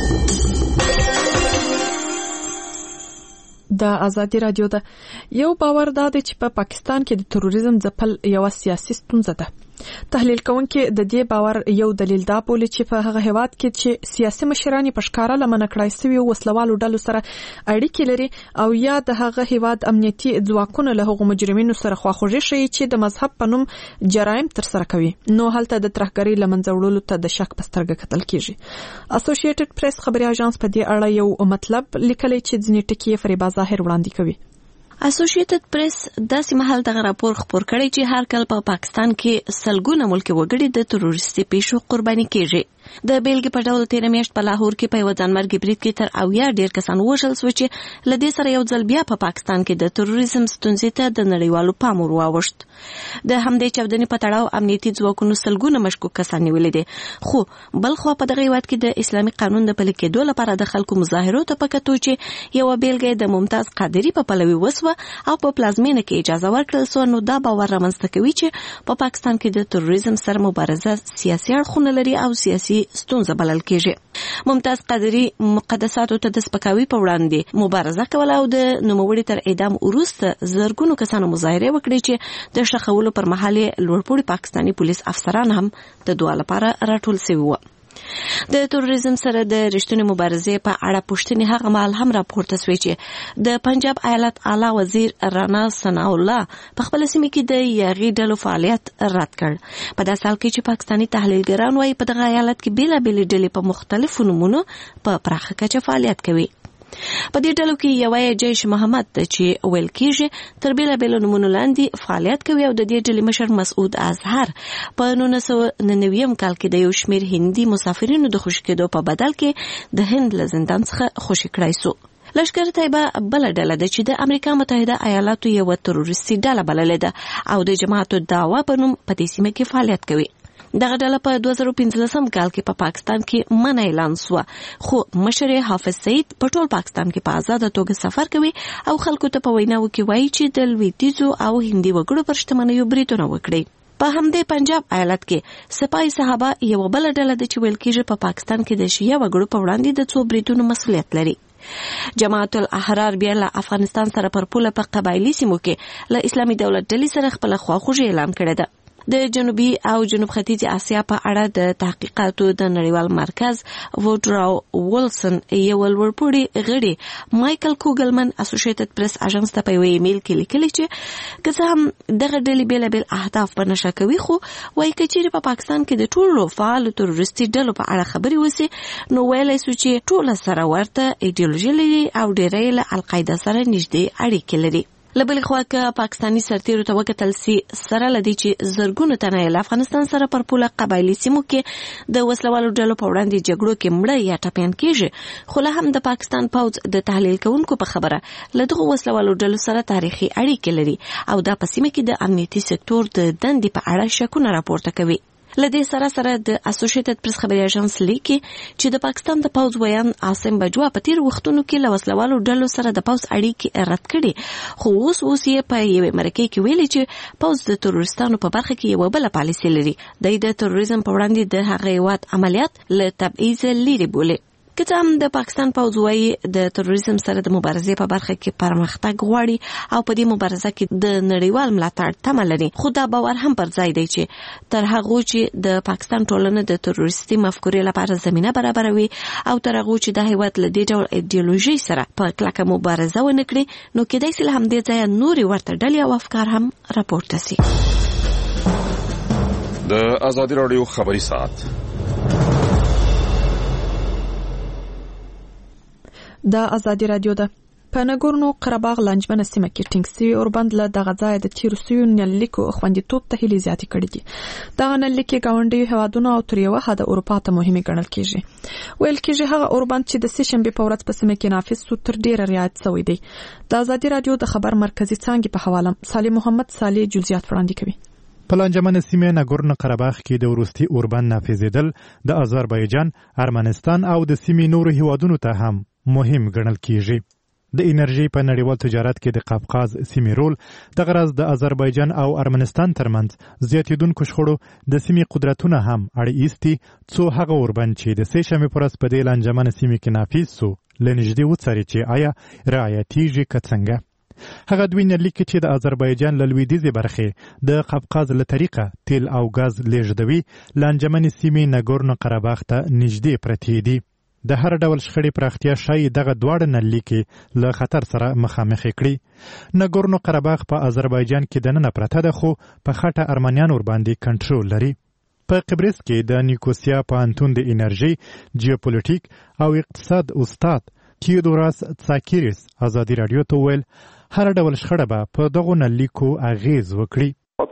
د ازادي راډیو د یو باور دا دی چې په پاکستان کې د تروریزم ځپل یو سیاسي ستونزه ده. تحلیل کوونکي د دې باور یو دلیل دا بولي چې په هغه هیواد کې چې سیاسي مشران په ښکاره لمنه کړای شوي وسلوالو ډلو سره اړیکې لري او یا د هغه هیواد امنیتي ځواکونه له هغو مجرمینو سره خواخوږي ښیي چې د مذهب په نوم جرایم ترسره کوي، نو هلته د ترهګرۍ له منځه وړلو ته د شک په سترګه کتل کیږي. اسوسییټډ پریس خبري اژانس په دې اړه یو مطلب لیکلی چې ځینې ټکي یې فریبا ظاهر وړاندې کوي. اسوسییټډ پریس داسې مهال دغه راپور خپور کړی چې هر کال په پاکستان کې سلګونه ملکي وګړي د تروریستي پیښو قرباني کیږي. د بیلګې په ډول تیر میاشت په لاهور کې په یو ځانمرګي برید کې تر اویا ډیر کسان وژل شول چې له دې سره یو ځل بیا په پاکستان کې د تروریزم ستونزې ته د نړیوالو پام ور واوښت. د همدې چاودنې په تړاو امنیتي ځواکونو سلګونه مشکوک کسان نیولي دي، خو بل خو په دغه هیواد کې د اسلامي قانون د پلي کېدو لپاره د خلکو مظاهرو ته په کتو چې یو بیلګه د ممتاز قادری په پلوي وسوه او په پلازمینه کې اجازه ورکړل سو، نو دا باور رامنځته کوي چې په پاکستان کې د تروریزم سره مبارزه سیاسي اړخونه لري او سیاسي ستونزه بلل کېږي. ممتاز قادری مقدساتو ته د سپکاوي په وړاندې مبارزه کوله او د نوموړي تر اعدام وروسته زرګونو کسانو مظاهره وکړي چې د شخولو پر مهال لوړپوړي پاکستاني پولیس افسران هم د دعا لپاره راټول شوي وو. د تروریزم سره د رښتینې مبارزې په اړه پوښتنې هغه مهال هم راپورته شوې چې د پنجاب ایالت اعلی وزیر رانا ثناء الله په خپل سیمه کې د یاغي ډلو فعالیت رد کړ. په داسې حال کې چې پاکستاني تحلیلګران وايي په دغه ایالت کې بیلابېلې ډلې په مختلفو نومونو په پراخه کچه فعالیت کوي. په دې ډلو کې یوه جیش محمد چې ویل کېږي تر بیلابېلو نومونو لاندې فعالیت کوي او د دې ډلې مشر مسعود اظهر په نولس سوه نوي کال کې د یو شمېر هندي مسافرینو د خوشي کېدو په بدل کې د هند له زندان څخه خوشي کړای سو. لشکر طیبه بل ډله ده چې د امریکا متحده ایالاتو یو تروریستي ډله بللې ده او د جماعت الدعوه په نوم په دې سیمه کې فعالیت کوي. دغه ډله په دوه زره پنځلسم کال کې په پاکستان کې منع اعلان شو، خو مشر حافظ سعید په ټول پاکستان کې په آزاده توګه سفر کوي او خلکو ته په ویناو کې وایي چې د لویدیځو او هندي وګړو پر شتمنیو بریدونه وکړي. په همدې پنجاب ایالت کې سپاه صحابه یو بل ډله د چې ویل کېږي په پاکستان کې د شیعه وګړو په وړاندې د څو بریدونو مسؤلیت لري. جماعت الاحرار بیا له افغانستان سره پر پوله په قبایلی سیمو کې له اسلامي دولت ډلې سره خپل خواخوږي اعلان کړی ده. د جنوبي او جنوب ختیځ اسیا په اړه د تحقیقاتو د نړیوال مرکز وودراو ویلسن یو لوړپوړي غړي مایکل کوګلمن اسوسییټډ پریس اژانس ته په یو ایمیل کې لیکلي چې که څه هم دغه ډلې بېلابېل اهداف په نشه کوي، خو وایي که چیرې په پاکستان کې د ټولو فعالو تروریستي ډلو په اړه خبرې وسي نو ویلی سو چې ټوله سره ورته ایډیولوژي لري او ډېری له القاعده سره نږدې اړیکې لري. له بلې خوا که پاکستاني سرتیرو ته وکتل سي سره له دې چې زرګونو تنه له افغانستان سره پر پوله قبایلي سیمو کې د وسلوالو ډلو په وړاندې جګړو کې مړه یا ټپیان کېږي، خو لا هم د پاکستان پوځ د تحلیل کوونکو په خبره له دغو وسلوالو ډلو سره تاریخي اړیکې لري او دا په سیمه کې د امنیتي سکتور د دندې په اړه شکونه راپورته کوي. لدې سره سره د اسوسییټډ پریس خبري اژانس لیکي چې د پاکستان د پوځ ویان عاصم بجوا په تیر وختونو کې له وسلوالو ډلو سره د پوځ اړیکې رد کړي، خو اوس اوس یې په یوې مرکې کې ویلي چې پوځ د تروریستانو په برخه کې یو بل پالیسي لري. د تروریزم په وړاندې د هغه هیواد عملیات له تبعیض لري بولي. که څه هم د پاکستان پوځ وایي د تروریزم سره د مبارزې په برخه کې پرمختګ غواړي او په دې مبارزه کې د نړیوال ملاتړ تمه لري، خو دا باور هم پر ځای دی چې تر هغه چې د پاکستان ټولنه د تروریستي مفکورې لپاره زمينه برابروي او تر هغه چې د هیواد له دې ډول ایډیولوژي سره په کلکه مبارزه ونه کړي نو کېدای شي له همدې ځایه نورې ورته ډلې او افکار هم راپورته شي. د ازادي راډیو خبري ساعت د ازادي رادیو ده. په نګورنو قرهباغ لانجمنه سیمه کې ټینګ سوي اوربند له دغه ځای د تیرو سویو نلیکو خوندیتوب ته هیلې زیاتې کړې دي. دغه نلیکې ګاونډي هیوادونه او تر یوه حده اروپا ته مهمې ګڼل کېږي. ویل کېږي هغه اوربند چې د سه شنبې په ورځ په سیمه کې نافذ سو تر ډیره رعایت شوی دی. د ازادي رادیو د خبر مرکزی څانګې په حواله صالح محمد صالح جزئیات وړاندې کوي. په لانجمنه سیمه نګورنو قرهباغ کې د وروستي اوربند نافذېدل د آذربایجان، ارمنستان او د سیمې نورو هیوادونو ته هم مهم ګڼل کیږي. د انرژي په نړیوال تجارت کې د قفقاز سیمې رول د غرض د آذربایجان او ارمنستان ترمنځ زیاتیدونکو شخړو د سیمې قدرتونه هم اړ ایستي، څو هغه اوربند چې د سه شنبې پر ورځ په دې لانجمنه سیمه کې نافذ سو لنږدې وڅاري چې آیا رعایتیږي که څنګه. هغه دوی نلیکي چې د آذربایجان له لویدیځې برخې د قفقاز له طریقه تیل او غاز لیږدوي لانجمنې سیمې نګورنو قرهباغ ته نږدې پرتې دي. د هر ډول شخړې پراختیا شایي دغه دواړه نلیکې له خطر سره مخامخ کړي. نګورنو قرهباغ په آذربایجان کې دننه پرته ده، خو په خټه ارمنیان ورباندې کنټرول لري. په قبرس کې د نیکوسیا پوهنتون د انرژي، جیوپولیټیک او اقتصاد استاد تیودوراس تساکیریس ازادي رادیو ته ویل هر ډول شخړه به په دغو نلیکو اغیز وکړي.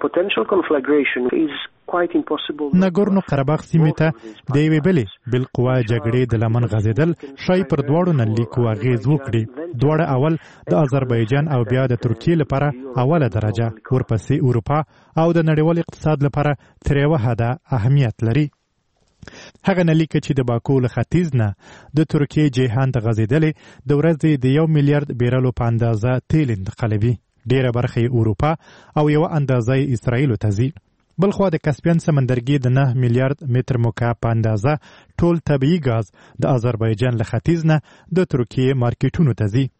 نګورنو قرهباغ سیمې ته د یوې بلې بالقوا جګړې د لمن غځېدل شاید پر دواړو نلیکو اغیز وکړي. دواړه اول د آذربایجان او بیا د ترکیې لپاره اوله درجه، ورپسې اروپا او د نړیوال اقتصاد لپاره تر یوه حده اهمیت لري. هغه نلیکه چې د باکو له ختیځ نه د ترکیې جیهان ته غځېدلې د ورځې د یو میلیارډ بیرلو په اندازه تیل انتقالوي. ډیره برخه یې اروپا او یوه اندازه یې اسرائیلو ته ځي. بلخوا د کسپین سمندرګي د نه میلیارډ متر مکعب په اندازه ټول طبیعي ګاز د آذربایجان له ختیځ نه د ترکیې مارکیټونو ته ځي.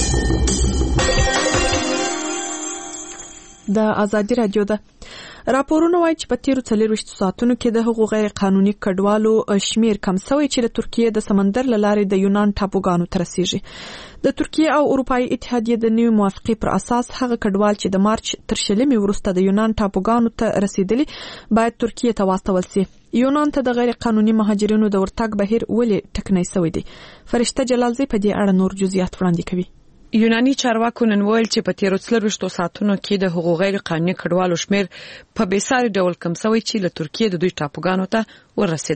د ازادي رادیو ده. راپورونه وایي چې په تیرو څلورویشتو ساعتونو کې د هغو غیر قانوني کډوالو شمیر کم شوی چې د ترکیې د سمندر له لارې د یونان ټاپوګانو ته رسیږي. د ترکیې او اروپایي اتحادیې د نوې موافقې پر اساس هغه کډوال چې د مارچ تر شلمې وروسته د یونان ټاپوګانو ته رسیدلي باید ترکیې ته واستول شي. یونان ته د غیر قانوني مهاجرینو د ورتګ بهیر ولې ټکنی شوی دی؟ فرشته جلالزی په دې اړه نور جزئیات وړاندې کوي. یوناني چارواکو نن ویل چې په تیرو څلورویشتو ساعتونو کې د هغو غیر قانوني کډوالو شمیر په بېساري ډول کم شوی چې له ترکیې د دوی ټاپوګانو ته ورسېدل.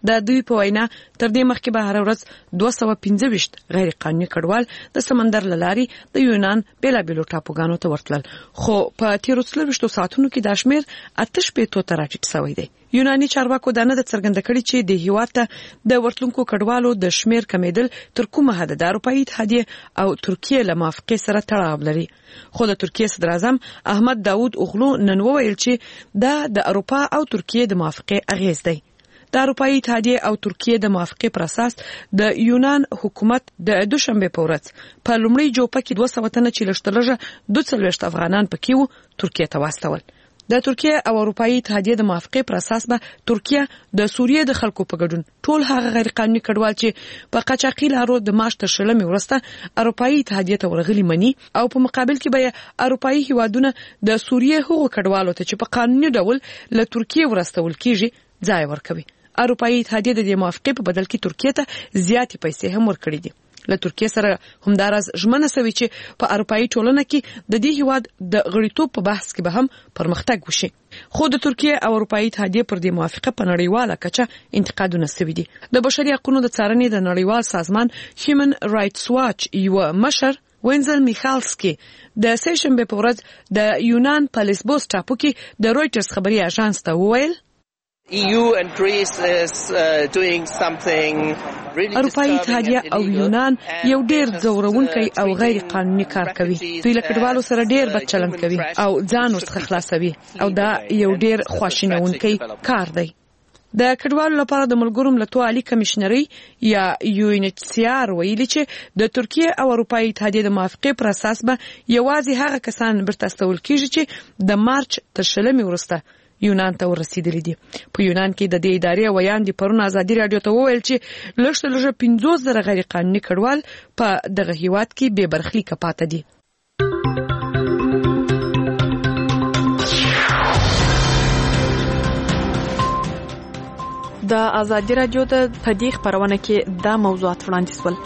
د دوی په وینا تر دې مخکې به هر ورځ دوه سوه پنځه ویشت غیر قانوني کډوال د سمندر له لارې د یونان بیلابیلو ټاپوګانو ته ورتلل، خو په تیرو څلوېښتو ساعتونو کې دا شمېر اته شپېتو ته راټیټ شوی دی. یوناني چارواکو دا نه د څرګنده کړي چې د هیواد ته د ورتلونکو کډوالو د شمېر کمیدل تر کومه حده د اروپایي اتحادیې او ترکیې له موافقې سره تړاو لري. خو د ترکیې صدر اعظم احمد داود اوغلو نن وویل چې دا د اروپا او ترکیې د موافقې اغیز دی. د اروپایي اتحادیې او ترکیې د موافقې پر اساس د یونان حکومت د دوشنبه په ورځ په لومړي جوپه کې دوه سوه تنه چې لږترلږه دوه څلوېښت افغانان پکې وو ترکیې ته واستول. د ترکیې او اروپایي اتحادیې د موافقې پر اساس به ترکیه د سوریې د خلکو په ګډون ټول هغه غیر قانوني کډوال چې په قاچاقي لارو د مارچ تر شلمې وروسته اروپایي اتحادیې ته ورغلي مني، او په مقابل کې به اروپایي هیوادونه د سوریې هغو کډوالو ته چې په قانوني ډول له ترکیې ورستول کیږي ځای ورکوي. اروپایي اتحادیې د دې موافقې په بدل کې ترکیې ته زیاتې پیسې هم ورکړي دي. له ترکیې سره همداراز ژمنه شوې چې په اروپایي ټولنه کې د دې هیواد د غړیتوب په بحث کې به هم پرمختګ وشي. خو د ترکیې او اروپایي اتحادیې پر دې موافقه په نړیواله کچه انتقادونه شوي دي. د بشري حقوقو د څارنې د نړیوال سازمان هیومن رایټس واچ یو مشر وینزل میخالسکی د سه شنبه په ورځ د یونان په لیسبوس ټاپو کې د رويټرز خبري اژانس ته وویل E U and Greece is uh, doing something really اروپایي اتحادیه او یونان یو ډیر ځورونکی او غیر قانوني کار کوي. دوی له کډوالو سره ډیر بد چلند کوي او ځان ورڅخه خلاصوي او دا یو ډیر خواشینونکی کار دی. د کډوالو لپاره د ملګرو ملتونو عالی کمشنري یا یو ان ایچ سی آر ویلي چې د ترکیې او اروپایي اتحادیې د موافقې پر اساس به یوازې هغه کسان برته استول کیږي چې د مارچ تر شلمې وروسته یونان ته ورسېدلي دي. په یونان کې د دې ادارې ویان د پرون ازادي رادیو ته وویل چې لږ تر لږه پنځوس زره غیر قانوني کډوال په دغه هیواد کې بې برخلیکه پاتې دي. د ازادي رادیو د پدې خبرونه کې دا موضوعات وړاندې شول.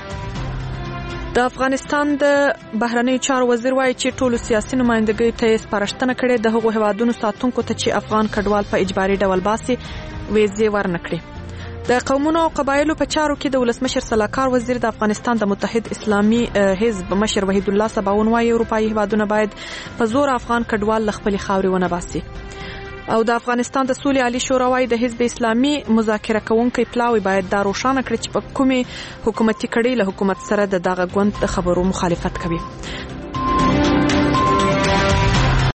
د افغانستان د بهرنی چارو وزیر وایي چې ټولو سیاسي نمائندګۍ ته سپارښتنه کړې د هغو هیوادونو ساتونکو ته چې افغان کډوال په اجباري ډول باسي ویزې ورنکړي. د قومونو او قبایلو په چارو کې د ولسمشر سلاکار وزیر د افغانستان د متحد اسلامي حزب مشر وحید الله سباون وایي اروپایي هیوادونه باید په زور افغان کډوال له خپلې خاورې ونه باسي. او د افغانستان د سولې عالی شورا وايي د حزب اسلامي مذاکره کوونکي پلاوی باید دا روښانه کړي چې په کومې حکومتي کړي له حکومت سره د دغه ګوند د خبرو مخالفت کوي.